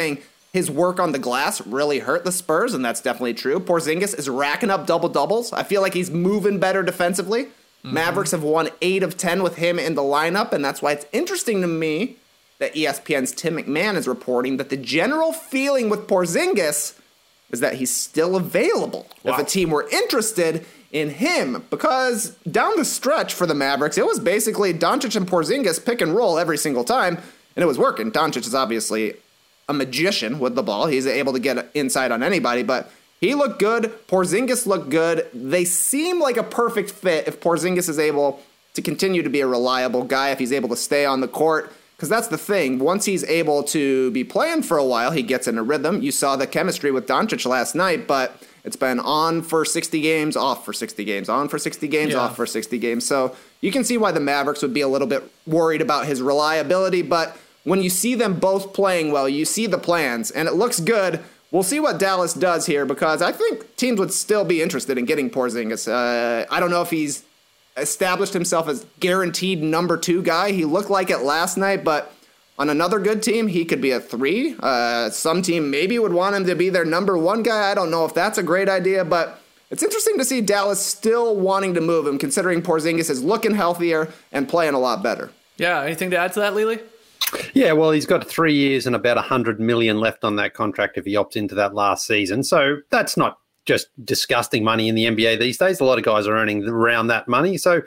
his work on the glass really hurt the Spurs, and that's definitely true. Porzingis is racking up double-doubles. I feel like he's moving better defensively. Mm-hmm. Mavericks have won 8 of 10 with him in the lineup, and that's why it's interesting to me that ESPN's Tim McMahon is reporting that the general feeling with Porzingis is that he's still available if a team were interested in him. Because down the stretch for the Mavericks, it was basically Doncic and Porzingis pick and roll every single time, and it was working. Doncic is obviously a magician with the ball. He's able to get inside on anybody, but he looked good. Porzingis looked good. They seem like a perfect fit if Porzingis is able to continue to be a reliable guy, if he's able to stay on the court. Because that's the thing. Once he's able to be playing for a while, he gets in a rhythm. You saw the chemistry with Doncic last night, but it's been on for 60 games, off for 60 games, on for 60 games, off for 60 games. So you can see why the Mavericks would be a little bit worried about his reliability. But when you see them both playing well, you see the plans, and it looks good. We'll see what Dallas does here, because I think teams would still be interested in getting Porzingis. I don't know if he's established himself as guaranteed number 2 guy. He looked like it last night, but on another good team, he could be a 3. Some team maybe would want him to be their number 1 guy. I don't know if that's a great idea, but it's interesting to see Dallas still wanting to move him, considering Porzingis is looking healthier and playing a lot better. Yeah, anything to add to that, Lily? Yeah, well, he's got 3 years and about $100 million left on that contract if he opts into that last season. So that's not just disgusting money in the NBA these days. A lot of guys are earning around that money. So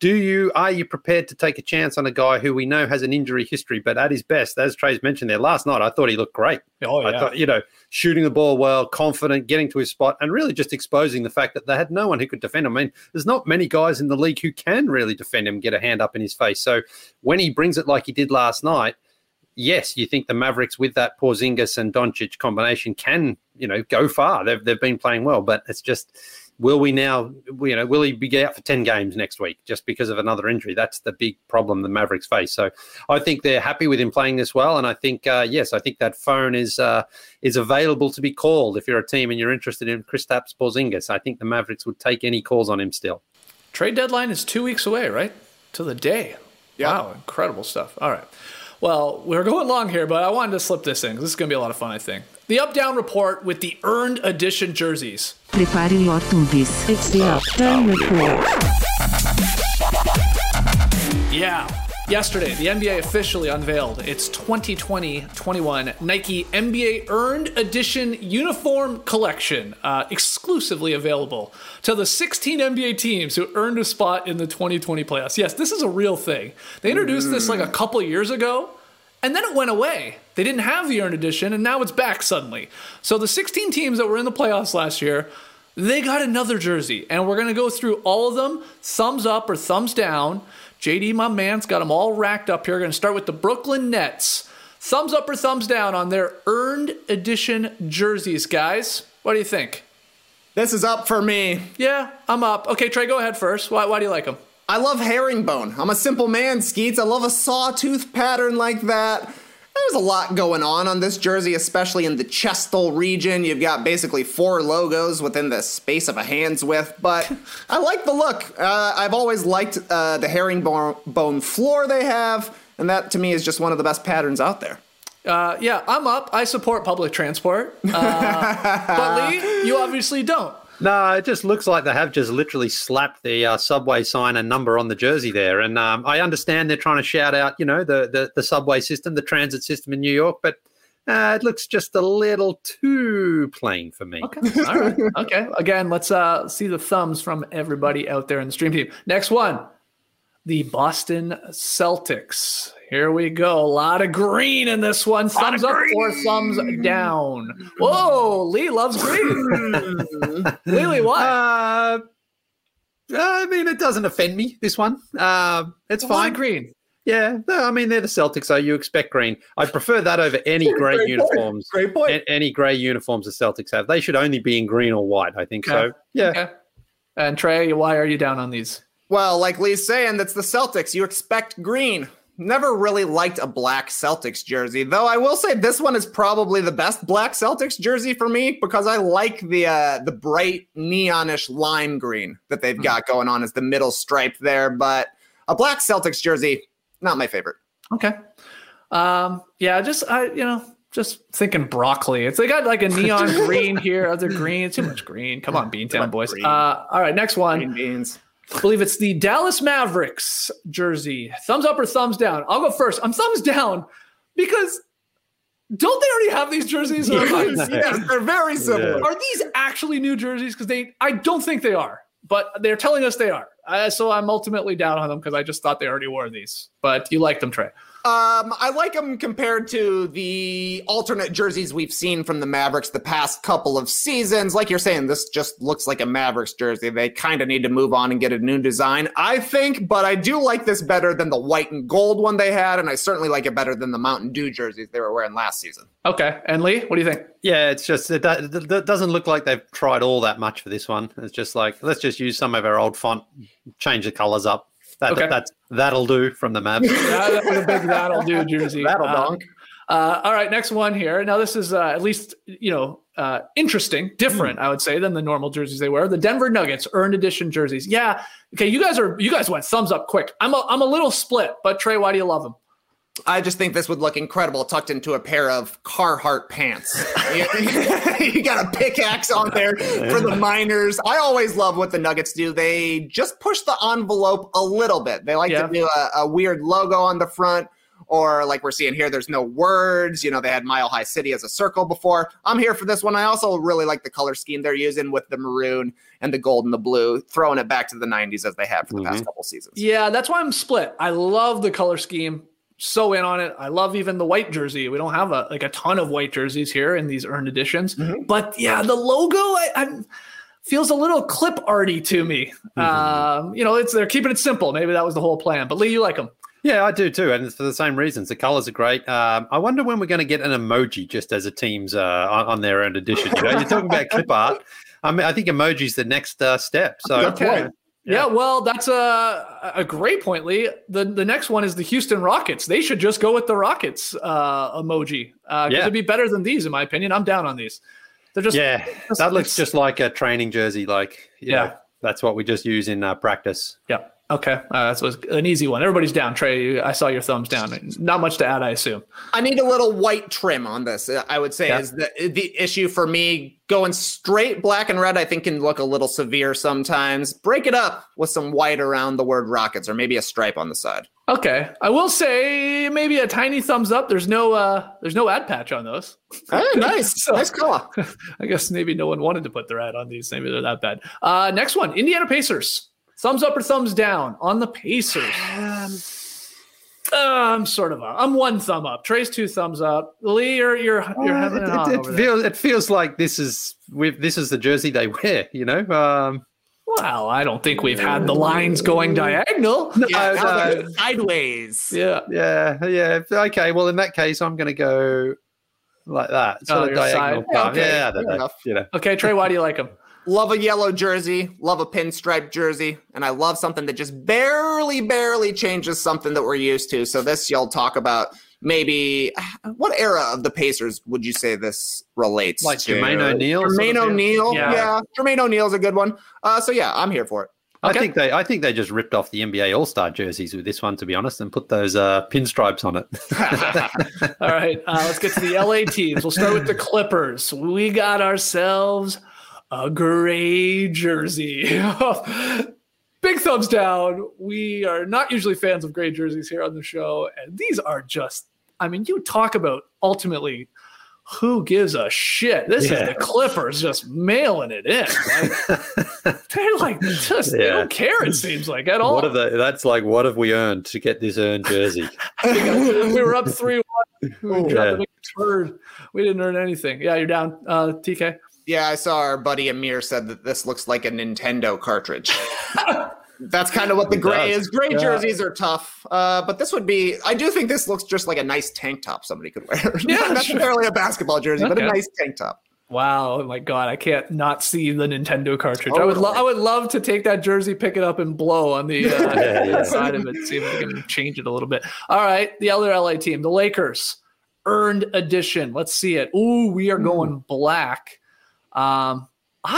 are you prepared to take a chance on a guy who we know has an injury history, but at his best, as Trey's mentioned there, last night I thought he looked great. Oh, yeah. I thought, shooting the ball well, confident, getting to his spot, and really just exposing the fact that they had no one who could defend him. I mean, there's not many guys in the league who can really defend him, get a hand up in his face. So when he brings it like he did last night, yes, you think the Mavericks with that Porzingis and Doncic combination can, go far. They've been playing well, but it's just, will he be out for 10 games next week just because of another injury? That's the big problem the Mavericks face. So I think they're happy with him playing this well, and I think, I think that phone is available to be called if you're a team and you're interested in Kristaps Porzingis. I think the Mavericks would take any calls on him still. Trade deadline is 2 weeks away, right? To the day. Yep. Wow, incredible stuff. All right. Well, we're going long here, but I wanted to slip this in because this is going to be a lot of fun, I think. The Up-Down Report with the Earned Edition jerseys. Prepare your tundies. It's the Up-Down Report. Yeah. Yesterday, the NBA officially unveiled its 2020-21 Nike NBA Earned Edition Uniform Collection, exclusively available to the 16 NBA teams who earned a spot in the 2020 playoffs. Yes, this is a real thing. They introduced this like a couple years ago, and then it went away. They didn't have the Earned Edition, and now it's back suddenly. So the 16 teams that were in the playoffs last year, they got another jersey, and we're going to go through all of them, thumbs up or thumbs down. JD, my man's got them all racked up here. We're going to start with the Brooklyn Nets. Thumbs up or thumbs down on their Earned Edition jerseys, guys. What do you think? This is up for me. Yeah, I'm up. Okay, Trey, go ahead first. Why do you like them? I love herringbone. I'm a simple man, Skeets. I love a sawtooth pattern like that. There's a lot going on this jersey, especially in the chestal region. You've got basically 4 logos within the space of a hand's width, but I like the look. I've always liked the herringbone floor they have, and that to me is just one of the best patterns out there. Yeah, I'm up. I support public transport. But Lee, you obviously don't. No, it just looks like they have just literally slapped the subway sign and number on the jersey there. And I understand they're trying to shout out, the subway system, the transit system in New York, but it looks just a little too plain for me. Okay, all right. Okay, again, let's see the thumbs from everybody out there in the stream team. Next one, the Boston Celtics. Here we go. A lot of green in this one. Thumbs up or thumbs down. Whoa, Lee loves green. Lily, what? I mean, it doesn't offend me, this one. It's fine. Green. Yeah, no, I mean, they're the Celtics, so you expect green. I prefer that over any grey uniforms. Great point. Any grey uniforms the Celtics have. They should only be in green or white, I think. Okay. So, yeah. Okay. And Trey, why are you down on these? Well, like Lee's saying, that's the Celtics. You expect green. Never really liked a black Celtics jersey, though I will say this one is probably the best black Celtics jersey for me because I like the bright neonish lime green that they've got going on as the middle stripe there. But a black Celtics jersey, not my favorite. Okay. Yeah, just just thinking broccoli. They got like a neon green here, other green. Too much green. Come on, Beantown boys. All right, next one. Green beans. I believe it's the Dallas Mavericks jersey. Thumbs up or thumbs down? I'll go first. I'm thumbs down because don't they already have these jerseys? Yes, they're very similar. Are these actually new jerseys? Because I don't think they are, but they're telling us they are. So I'm ultimately down on them because I just thought they already wore these. But you like them, Trey? I like them compared to the alternate jerseys we've seen from the Mavericks the past couple of seasons. Like you're saying, this just looks like a Mavericks jersey. They kind of need to move on and get a new design, I think. But I do like this better than the white and gold one they had, and I certainly like it better than the Mountain Dew jerseys they were wearing last season. Okay. And Lee, what do you think? Yeah, it's just it doesn't look like they've tried all that much for this one. It's just like, let's just use some of our old font, change the colors up. That'll do from the Mavs. That was a big that'll do jersey. That'll donk. All right, next one here. Now this is at least interesting, different, I would say, than the normal jerseys they wear. The Denver Nuggets earned edition jerseys. Yeah. Okay, you guys went thumbs up quick. I'm a little split, but Trey, why do you love them? I just think this would look incredible tucked into a pair of Carhartt pants. You got a pickaxe on there for the miners. I always love what the Nuggets do. They just push the envelope a little bit. They like to do a weird logo on the front, or like we're seeing here, there's no words. They had Mile High City as a circle before. I'm here for this one. I also really like the color scheme they're using with the maroon and the gold and the blue, throwing it back to the 90s as they have for the past couple seasons. Yeah, that's why I'm split. I love the color scheme. So in on it. I love even the white jersey. We don't have a ton of white jerseys here in these earned editions, but yeah, the logo I feels a little clip arty to me. They're keeping it simple. Maybe that was the whole plan. But Lee, you like them? Yeah, I do too, and it's for the same reasons. The colors are great. I wonder when we're going to get an emoji just as a team's on their earned edition. You're talking about clip art. I mean, I think emoji's the next step. So. Okay. Yeah, well, that's a great point, Lee. The next one is the Houston Rockets. They should just go with the Rockets emoji. It'd be better than these, in my opinion. I'm down on these. They're just that looks just like a training jersey. That's what we just use in practice. Yeah. Okay, that was an easy one. Everybody's down. Trey, I saw your thumbs down. Not much to add, I assume. I need a little white trim on this, I would say, is the issue for me. Going straight black and red, I think, can look a little severe sometimes. Break it up with some white around the word Rockets, or maybe a stripe on the side. Okay, I will say maybe a tiny thumbs up. There's no ad patch on those. Hey, nice. Nice call. I guess maybe no one wanted to put their ad on these. Maybe they're that bad. Next one, Indiana Pacers. Thumbs up or thumbs down on the Pacers? I'm one thumb up. Trey's two thumbs up. Lee, you're having it on over there. It feels like this is the jersey they wear. Well, I don't think we've had the lines going diagonal. No. Sideways. Yeah. Okay. Well, in that case, I'm going to go like that. Sort of diagonal. Okay. Yeah. Okay, Trey, why do you like them? Love a yellow jersey, love a pinstripe jersey, and I love something that just barely changes something that we're used to. So this you'll talk about maybe what era of the Pacers would you say this relates like to? Jermaine O'Neal? Jermaine O'Neal, yeah. Jermaine O'Neal's a good one. So yeah, I'm here for it. Okay. I think they just ripped off the NBA All-Star jerseys with this one, to be honest, and put those pinstripes on it. All right, let's get to the LA teams. We'll start with the Clippers. We got ourselves a gray jersey. Big thumbs down. We are not usually fans of gray jerseys here on the show. And these are just, you talk about ultimately who gives a shit. This is the Clippers just mailing it in. They don't care, it seems like, at all. What have we earned to get this earned jersey? We were up 3-1. We tried to make a turn. We didn't earn anything. Yeah, you're down, TK. Yeah, I saw our buddy Amir said that this looks like a Nintendo cartridge. That's kind of what the gray is. Gray jerseys are tough, but I do think this looks just like a nice tank top somebody could wear. Not necessarily a basketball jersey, but a nice tank top. Wow, oh my God, I can't not see the Nintendo cartridge. I would love to take that jersey, pick it up, and blow on the side of it, see if I can change it a little bit. All right, the other LA team, the Lakers, earned edition. Let's see it. Ooh, we are going black. I'm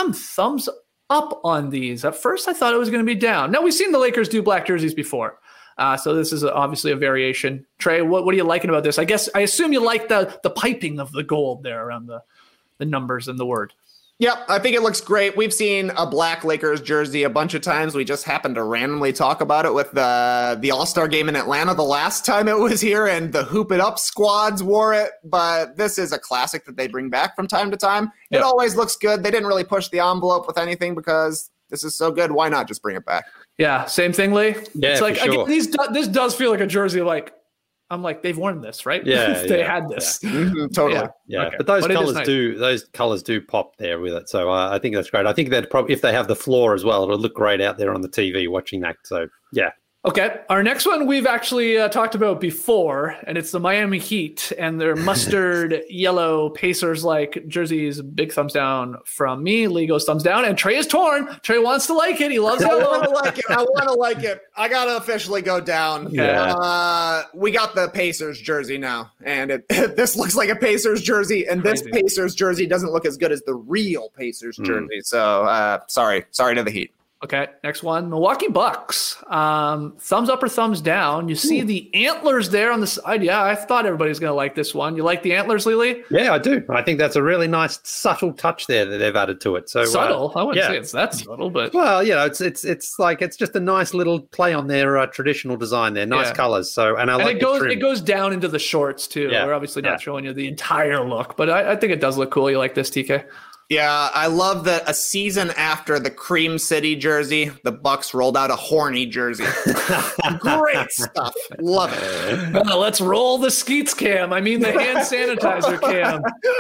thumbs up on these. At first, I thought it was going to be down. Now, we've seen the Lakers do black jerseys before. So this is obviously a variation. Trey, what are you liking about this? I assume you like the piping of the gold there around the numbers and the word. Yep, I think it looks great. We've seen a black Lakers jersey a bunch of times. We just happened to randomly talk about it with the All-Star game in Atlanta the last time it was here, and the Hoop It Up squads wore it. But this is a classic that they bring back from time to time. It always looks good. They didn't really push the envelope with anything because this is so good. Why not just bring it back? Yeah, same thing, Lee. Yeah, it's like, for sure. again, this does feel like a jersey. Like, I'm like, they've worn this, right? Yeah, they had this. Yeah. Mm-hmm, totally. Yeah, okay. but those nice. colors do pop there with it. So I think that's great. I think that probably if they have the floor as well, it'll look great out there on the TV watching that. So yeah. Okay, our next one we've actually talked about before, and it's the Miami Heat and their mustard yellow Pacers-like jerseys. Big thumbs down from me. Lee goes thumbs down, and Trey is torn. Trey wants to like it. He loves it. I want to like it. I got to officially go down. Yeah. We got the Pacers jersey now, and this looks like a Pacers jersey, and this Pacers jersey doesn't look as good as the real Pacers jersey. So sorry to the Heat. Okay, next one, Milwaukee Bucks. Thumbs up or thumbs down? You see the antlers there on the side. Yeah, I thought everybody's going to like this one. You like the antlers, Lily? Yeah, I do. I think that's a really nice, subtle touch there that they've added to it. So subtle? I wouldn't say it's that subtle, but well, it's like it's just a nice little play on their traditional design there. Nice colors. So and it goes down into the shorts too. Yeah. We're obviously not showing you the entire look, but I think it does look cool. You like this, TK? Yeah, I love that a season after the Cream City jersey, the Bucks rolled out a horny jersey. Great stuff. Love it. Well, let's roll the Skeets cam. I mean the hand sanitizer cam.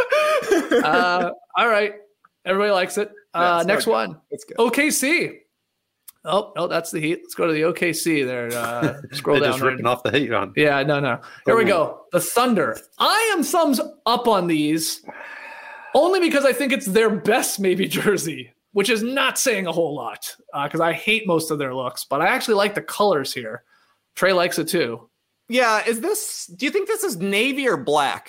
All right. Everybody likes it. Next one. OKC. Oh, no, that's the Heat. Let's go to the OKC there. Scroll down. Just ripping off the Heat run. Yeah, no. Here we go. The Thunder. I am thumbs up on these. Only because I think it's their best maybe jersey, which is not saying a whole lot because I hate most of their looks, but I actually like the colors here. Trey likes it too. Yeah, do you think this is navy or black?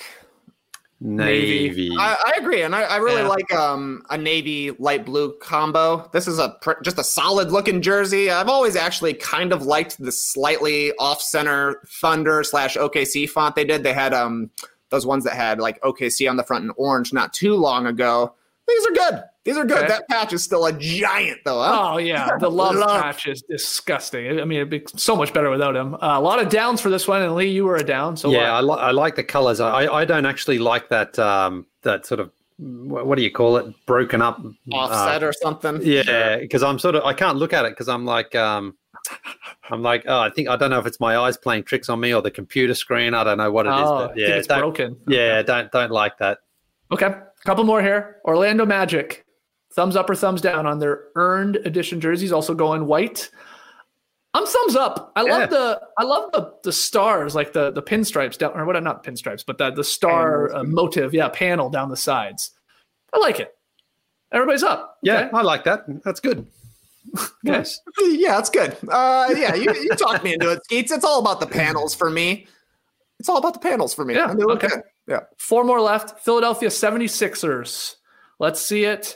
Navy. I agree, and I really like a navy light blue combo. This is just a solid looking jersey. I've always actually kind of liked the slightly off center Thunder / OKC font they did. They had those ones that had like OKC on the front in orange not too long ago. These are good. Okay. That patch is still a giant, though. Huh? Oh, yeah. The love patch is disgusting. I mean, it'd be so much better without him. A lot of downs for this one, and Lee, you were a down. So yeah, I like the colors. I don't actually like that that sort of, what do you call it, broken up offset or something. Yeah, because I can't look at it because I'm like, oh, I don't know if it's my eyes playing tricks on me or the computer screen. I don't know what it is. But yeah, I think it's broken. Yeah, don't like that. Okay, couple more here. Orlando Magic. Thumbs up or thumbs down on their earned edition jerseys. Also going white. I'm thumbs up. I love the stars, like the pinstripes down, or what? Not pinstripes, but the star motive. Yeah, panel down the sides. I like it. Everybody's up. Yeah, okay? I like that. That's good. Yes. Yeah, that's good. Yeah, you talked me into it, Skeets. It's all about the panels for me. Yeah, okay. Yeah. 4 more left. Philadelphia 76ers. Let's see it.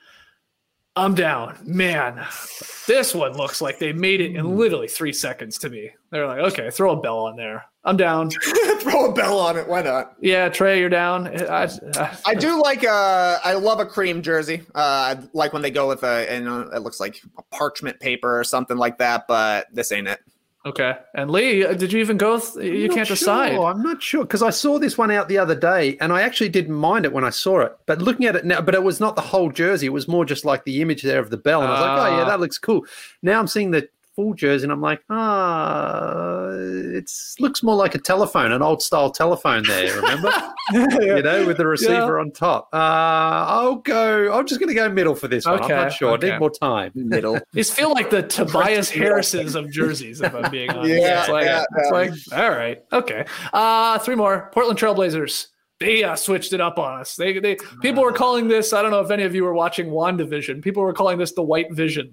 I'm down. Man, this one looks like they made it in literally 3 seconds to me. They're like, okay, throw a bell on there. I'm down. Throw a bell on it. Why not? Yeah, Trey, you're down. I do like I love a cream jersey. I like when they go with it looks like a parchment paper or something like that, but this ain't it. Okay. And Lee, did you even go? You can't decide. I'm not sure because I saw this one out the other day and I actually didn't mind it when I saw it. But looking at it now, but it was not the whole jersey. It was more just like the image there of the bell. And I was like, oh, yeah, that looks cool. Now I'm seeing the full jersey and I'm like, it looks more like a telephone, an old style telephone there, remember? You know, with the receiver on top. I'm just going to go middle for this one. I'm not sure. I need more time. Middle. These feel like the Tobias Harris's of jerseys, if I'm being honest. Yeah, it's like, all right. Okay. 3 more. Portland Trailblazers. They switched it up on us. People were calling this, I don't know if any of you were watching WandaVision. People were calling this the White Vision.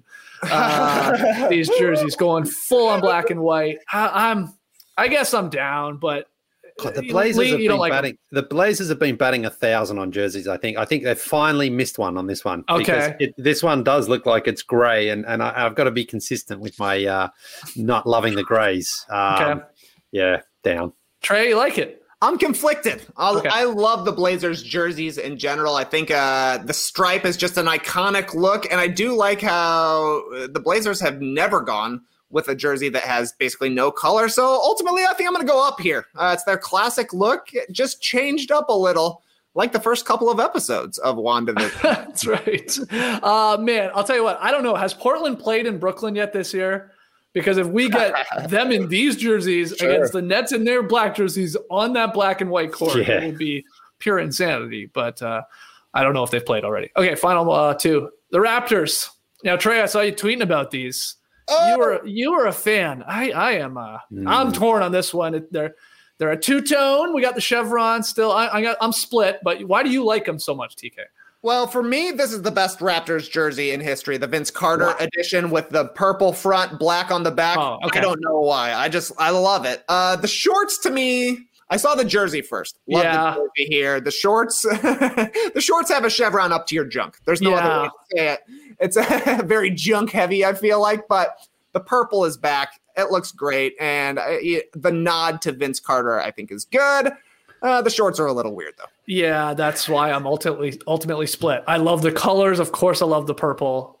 These jerseys going full on black and white. I guess I'm down, but God, the Blazers Lee, have you don't been like batting. The Blazers have been batting 1,000 on jerseys. I think they've finally missed one on this one. Okay, because this one does look like it's grey, and I've got to be consistent with my not loving the greys. Okay. Yeah, down. Trey, you like it? I'm conflicted. I love the Blazers jerseys in general. I think the stripe is just an iconic look, and I do like how the Blazers have never gone with a jersey that has basically no color. So ultimately, I think I'm going to go up here. It's their classic look, just changed up a little, like the first couple of episodes of WandaVision. That's right. Man, I'll tell you what. I don't know. Has Portland played in Brooklyn yet this year? Because if we get them in these jerseys against the Nets in their black jerseys on that black and white court, it would be pure insanity. But I don't know if they've played already. Okay, final two. The Raptors. Now, Trey, I saw you tweeting about these. You were a fan. I am. I'm torn on this one. They're a two-tone. We got the chevron still. I'm split. But why do you like them so much, TK? Well, for me, this is the best Raptors jersey in history. The Vince Carter edition with the purple front, black on the back. Oh, okay. I don't know why. I love it. The shorts, to me, I saw the jersey first. Love the jersey here. The shorts, the shorts have a chevron up to your junk. There's no other way to say it. It's very junk heavy, I feel like, but the purple is back. It looks great, and the nod to Vince Carter, I think, is good. The shorts are a little weird, though. Yeah, that's why I'm ultimately split. I love the colors. Of course, I love the purple.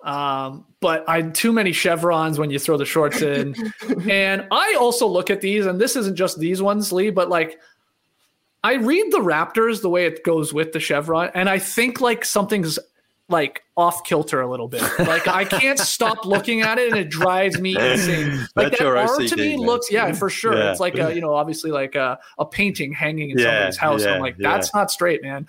But too many chevrons when you throw the shorts in. And I also look at these, and this isn't just these ones, Lee, but like I read the Raptors the way it goes with the chevron, and I think like something's like off kilter a little bit. Like I can't stop looking at it, and it drives me insane. Like that arm to me looks, for sure. Yeah. It's like obviously like a painting hanging in somebody's house. I'm like, that's not straight, man.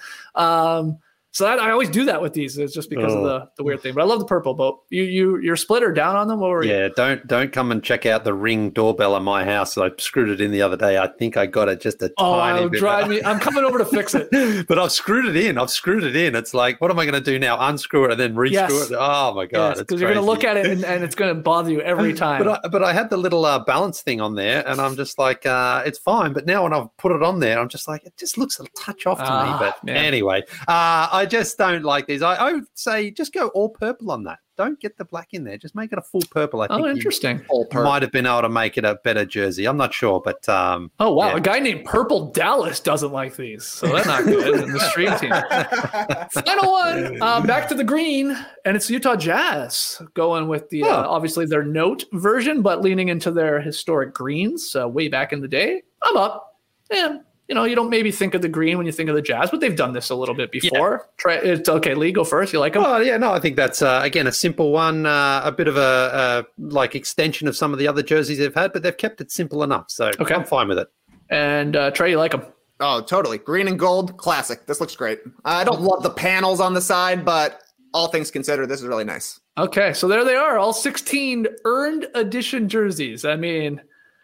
So I always do that with these. It's just because of the weird thing. But I love the purple. But you're split or down on them? What were you? Don't come and check out the Ring doorbell at my house. I screwed it in the other day. I think I got it just a tiny bit. Drive me. I'm coming over to fix it. But I've screwed it in. It's like, what am I going to do now? Unscrew it and then rescrew it? Oh my God. Because you're going to look at it and it's going to bother you every time. But I had the little balance thing on there, and I'm just like, it's fine. But now when I've put it on there, I'm just like, it just looks a touch off to me. But anyway, I just don't like these. I would say just go all purple on that. Don't get the black in there. Just make it a full purple. I think interesting. Might have been able to make it a better jersey. I'm not sure, but a guy named Purple Dallas doesn't like these, so that's not good in the stream team. Final one, back to the green, and it's Utah Jazz going with the obviously their note version, but leaning into their historic greens way back in the day. I'm up. Yeah. You don't maybe think of the green when you think of the Jazz, but they've done this a little bit before. It's okay. Lee, go first. You like them? Oh, yeah. No, I think that's, again, a simple one, a bit of a extension of some of the other jerseys they've had, but they've kept it simple enough. So I'm fine with it. And Trey, you like them? Oh, totally. Green and gold, classic. This looks great. I don't love the panels on the side, but all things considered, this is really nice. Okay, so there they are, all 16 earned edition jerseys. I mean,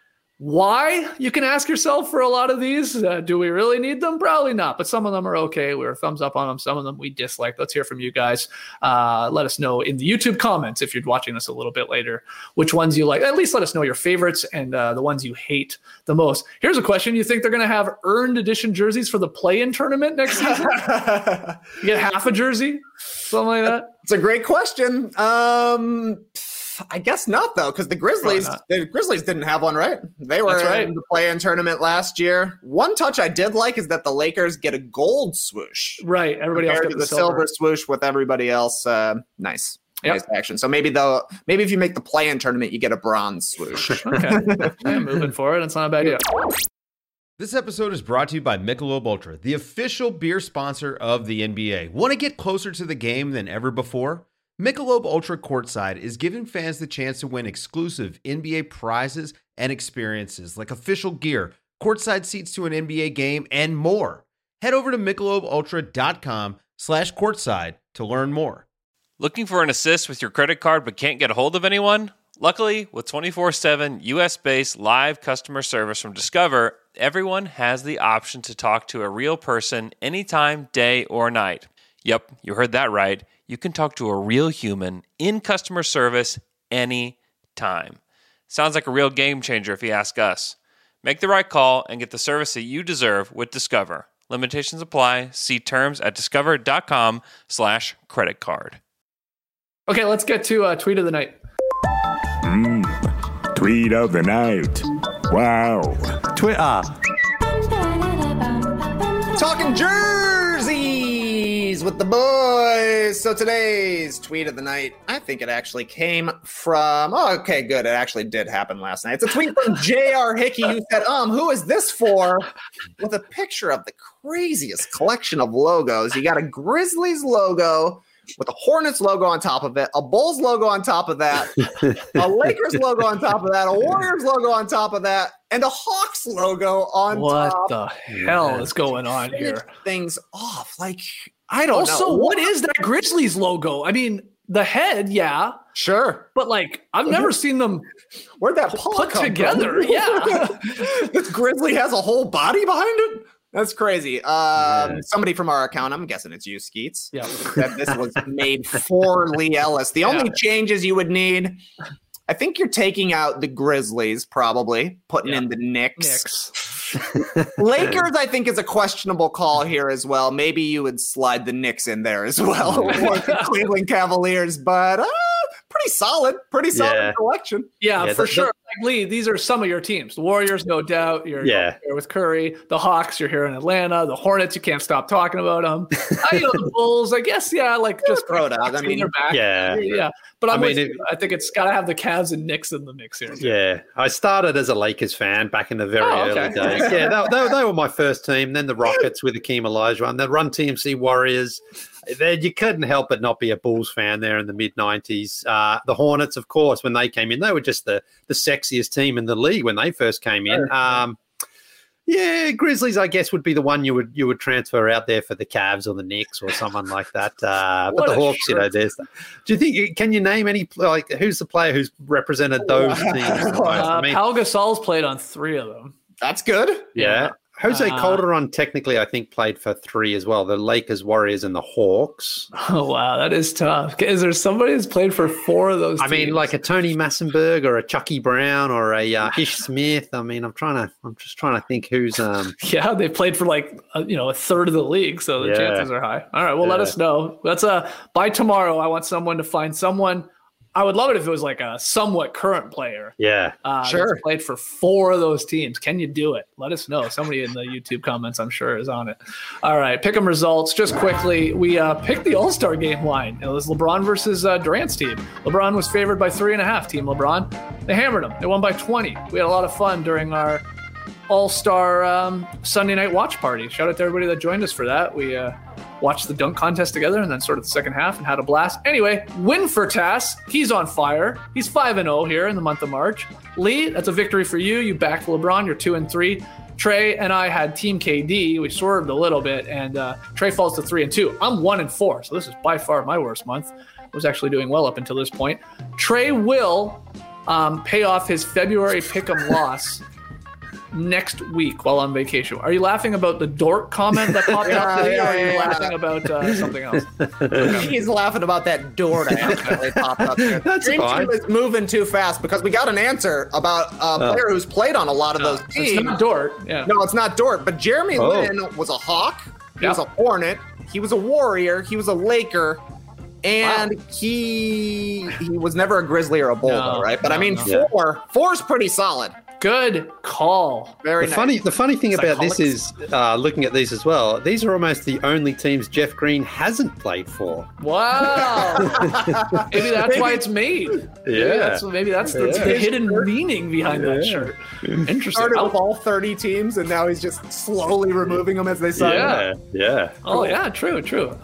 why? You can ask yourself for a lot of these. Do we really need them? Probably not, but some of them are okay. We're a thumbs up on them. Some of them we dislike. Let's hear from you guys. Let us know in the YouTube comments if you're watching this a little bit later, which ones you like. At least let us know your favorites and the ones you hate the most. Here's a question. You think they're going to have earned edition jerseys for the play-in tournament next season? You get half a jersey? Something like that? It's a great question. I guess not, though, because the Grizzlies didn't have one, right? They were in the play-in tournament last year. One touch I did like is that the Lakers get a gold swoosh. Right. Everybody else gets the silver swoosh with everybody else. Nice. Yep. Nice action. So maybe if you make the play-in tournament, you get a bronze swoosh. Okay. Moving forward. It's not a bad idea. This episode is brought to you by Michelob Ultra, the official beer sponsor of the NBA. Want to get closer to the game than ever before? Michelob Ultra Courtside is giving fans the chance to win exclusive NBA prizes and experiences like official gear, courtside seats to an NBA game, and more. Head over to MichelobUltra.com/courtside to learn more. Looking for an assist with your credit card but can't get a hold of anyone? Luckily, with 24/7 US-based live customer service from Discover, everyone has the option to talk to a real person anytime, day or night. Yep, you heard that right. You can talk to a real human in customer service any time. Sounds like a real game changer if you ask us. Make the right call and get the service that you deserve with Discover. Limitations apply. See terms at discover.com/creditcard. Okay, let's get to tweet of the night. Tweet of the night. Wow. Twitter. Talking jerseys with the boys. So today's tweet of the night, I think it actually came from, okay, good. It actually did happen last night. It's a tweet from J.R. Hickey who said, who is this for? With a picture of the craziest collection of logos. You got a Grizzlies logo with a Hornets logo on top of it, a Bulls logo on top of that, a Lakers logo on top of that, a Warriors logo on top of that, and a Hawks logo on top. What the hell is going on here? Things off. Like, I don't know. Also, what is that Grizzlies logo? I mean, the head, yeah. Sure. But, like, I've never seen them Where'd that put together. Yeah. This Grizzly has a whole body behind it? That's crazy. Somebody from our account, I'm guessing it's you, Skeets, that this was made for Lee Ellis. The only changes you would need, I think you're taking out the Grizzlies, probably, putting in the Knicks. Lakers, I think, is a questionable call here as well. Maybe you would slide the Knicks in there as well, or the Cleveland Cavaliers, but pretty solid collection. Yeah, for sure. Like, Lee, these are some of your teams. The Warriors, no doubt. You're here with Curry. The Hawks, you're here in Atlanta. The Hornets, you can't stop talking about them. The Bulls, I guess, just throw it out. I mean, they're back. Yeah. But I think it's got to have the Cavs and Knicks in the mix here. Yeah, I started as a Lakers fan back in the very early days. Yeah, they were my first team. Then the Rockets with Akeem Olajuwon, the Run TMC Warriors. Then you couldn't help but not be a Bulls fan there in the mid-90s. The Hornets, of course, when they came in, they were just the sexiest team in the league when they first came in. Grizzlies, I guess, would be the one you would transfer out there for the Cavs or the Knicks or someone like that. But the Hawks, do you think? Can you name any? Like, who's the player who's represented those teams? Pau Gasol's played on 3 of them. That's good. Yeah. Jose Calderon technically, I think, played for 3 as well. The Lakers, Warriors, and the Hawks. Oh, wow. That is tough. Is there somebody who's played for 4 of those teams? I mean, like a Tony Massenberg or a Chucky Brown or a Ish Smith. I mean, I'm just trying to think who's. They played for like, a third of the league. So the chances are high. All right. Well, let us know. That's by tomorrow. I want someone to find someone. I would love it if it was like a somewhat current player. Yeah, sure. Played for 4 of those teams. Can you do it? Let us know. Somebody in the YouTube comments, I'm sure, is on it. All right, pick 'em results. Just quickly, we picked the All-Star game line. It was LeBron versus Durant's team. LeBron was favored by 3.5. Team LeBron. They hammered them. They won by 20. We had a lot of fun during our All-Star Sunday night watch party. Shout out to everybody that joined us for that. We watched the dunk contest together and then sort of the second half and had a blast. Anyway, win for Tass. He's on fire. He's 5-0 here in the month of March. Lee, that's a victory for you. You backed LeBron. You're 2-3. Trey and I had Team KD. We swerved a little bit, and Trey falls to 3-2. I'm 1-4, so this is by far my worst month. I was actually doing well up until this point. Trey will pay off his February pick'em loss next week while on vacation. Are you laughing about the dork comment that popped up today, or are you laughing about something else? He's laughing about that door that accidentally popped up there. That's Dream fine. Team is moving too fast because we got an answer about a player who's played on a lot of those teams. It's not Dort. Yeah. No, it's not Dort. But Jeremy Lin was a Hawk. He was a Hornet. He was a Warrior. He was a Laker. And he was never a Grizzly or a Bull, though, right? But I mean, four's pretty solid. Good call. Very nice. The funny thing about this is, looking at these as well, these are almost the only teams Jeff Green hasn't played for. Wow. Maybe that's why it's made. Maybe that's the hidden meaning behind that shirt. Interesting. Started with all 30 teams, and now he's just slowly removing them as they sign. Yeah. Oh, yeah, true.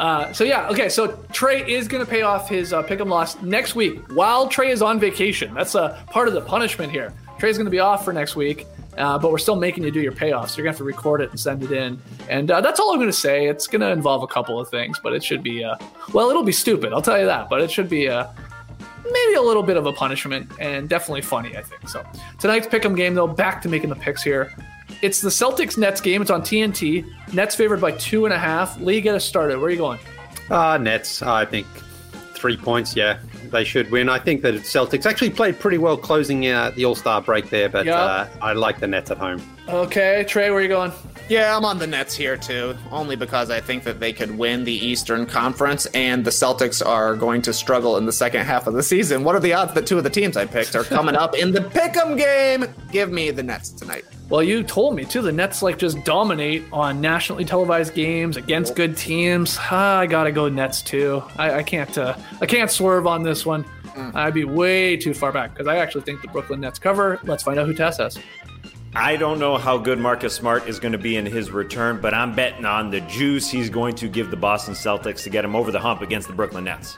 So Trey is going to pay off his pick'em loss next week while Trey is on vacation. That's part of the punishment here. Trey's going to be off for next week, but we're still making you do your payoffs. So you're going to have to record it and send it in. And that's all I'm going to say. It's going to involve a couple of things, but it should be, it'll be stupid. I'll tell you that. But it should be maybe a little bit of a punishment and definitely funny, I think. So tonight's pick'em game, though, back to making the picks here. It's the Celtics-Nets game. It's on TNT. Nets favored by 2.5. Lee, get us started. Where are you going? Nets, I think 3 points, yeah. They should win. I think that Celtics actually played pretty well closing the All-Star break there, but I like the Nets at home. Okay, Trey, where are you going? Yeah, I'm on the Nets here too, only because I think that they could win the Eastern Conference, and the Celtics are going to struggle in the second half of the season. What are the odds that two of the teams I picked are coming up in the Pick'em game? Give me the Nets tonight. Well, you told me too. The Nets just dominate on nationally televised games against good teams. I gotta go Nets too. I can't swerve on this one. I'd be way too far back because I actually think the Brooklyn Nets cover. Let's find out who Tess has. I don't know how good Marcus Smart is going to be in his return, but I'm betting on the juice he's going to give the Boston Celtics to get him over the hump against the Brooklyn Nets.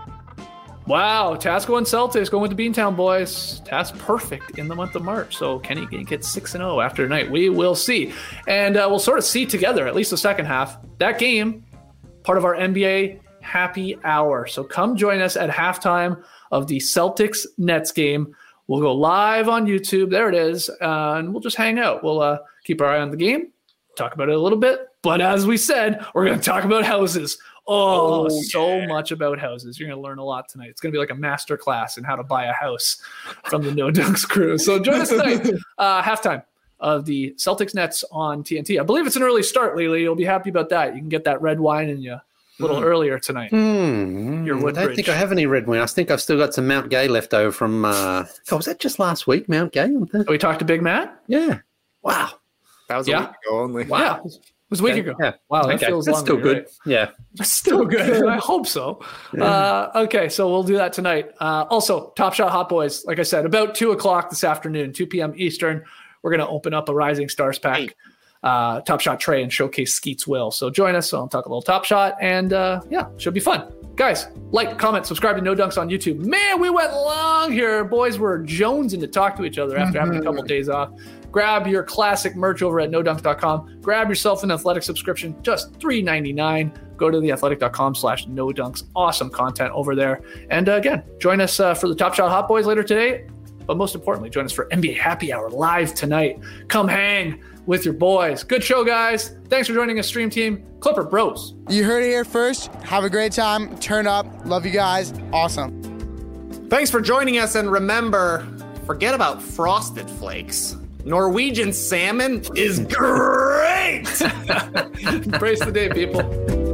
Wow, Tass going Celtics, going with the Beantown boys. Tass perfect in the month of March. So can he get 6-0 after tonight? We will see. And we'll sort of see together, at least the second half, that game, part of our NBA happy hour. So come join us at halftime of the Celtics-Nets game. We'll go live on YouTube. There it is. And we'll just hang out. We'll keep our eye on the game, talk about it a little bit. But as we said, we're going to talk about houses. So much about houses. You're going to learn a lot tonight. It's going to be like a master class in how to buy a house from the No Dunks crew. So join us tonight, halftime of the Celtics Nets on TNT. I believe it's an early start, Lily. You'll be happy about that. You can get that red wine in you a little earlier tonight. I don't think I have any red wine. I think I've still got some Mount Gay left over from, was that just last week, Mount Gay? We talked to Big Matt? Yeah. Wow. That was a week ago only. Wow. Yeah. It was a week ago. Yeah. Wow, that feels That's long. still good. Right. Yeah. It's still good. I hope so. Okay, so we'll do that tonight. Also, Top Shot Hot Boys, like I said, about 2 o'clock this afternoon, 2 p.m. Eastern. We're going to open up a Rising Stars pack. Top Shot Trey and showcase Skeets Will. So join us. So I'll talk a little Top Shot, and should be fun. Guys, like, comment, subscribe to No Dunks on YouTube. Man, we went long here. Boys were jonesing to talk to each other after having a couple days off. Grab your classic merch over at nodunks.com. Grab yourself an athletic subscription, just $3.99. Go to theathletic.com/nodunks. Awesome content over there. And again, join us for the Top Shot Hot Boys later today. But most importantly, join us for NBA Happy Hour live tonight. Come hang with your boys. Good show, guys. Thanks for joining us, Stream Team. Clipper Bros. You heard it here first. Have a great time. Turn up. Love you guys. Awesome. Thanks for joining us, and remember, forget about Frosted Flakes. Norwegian salmon is great! Embrace the day, people.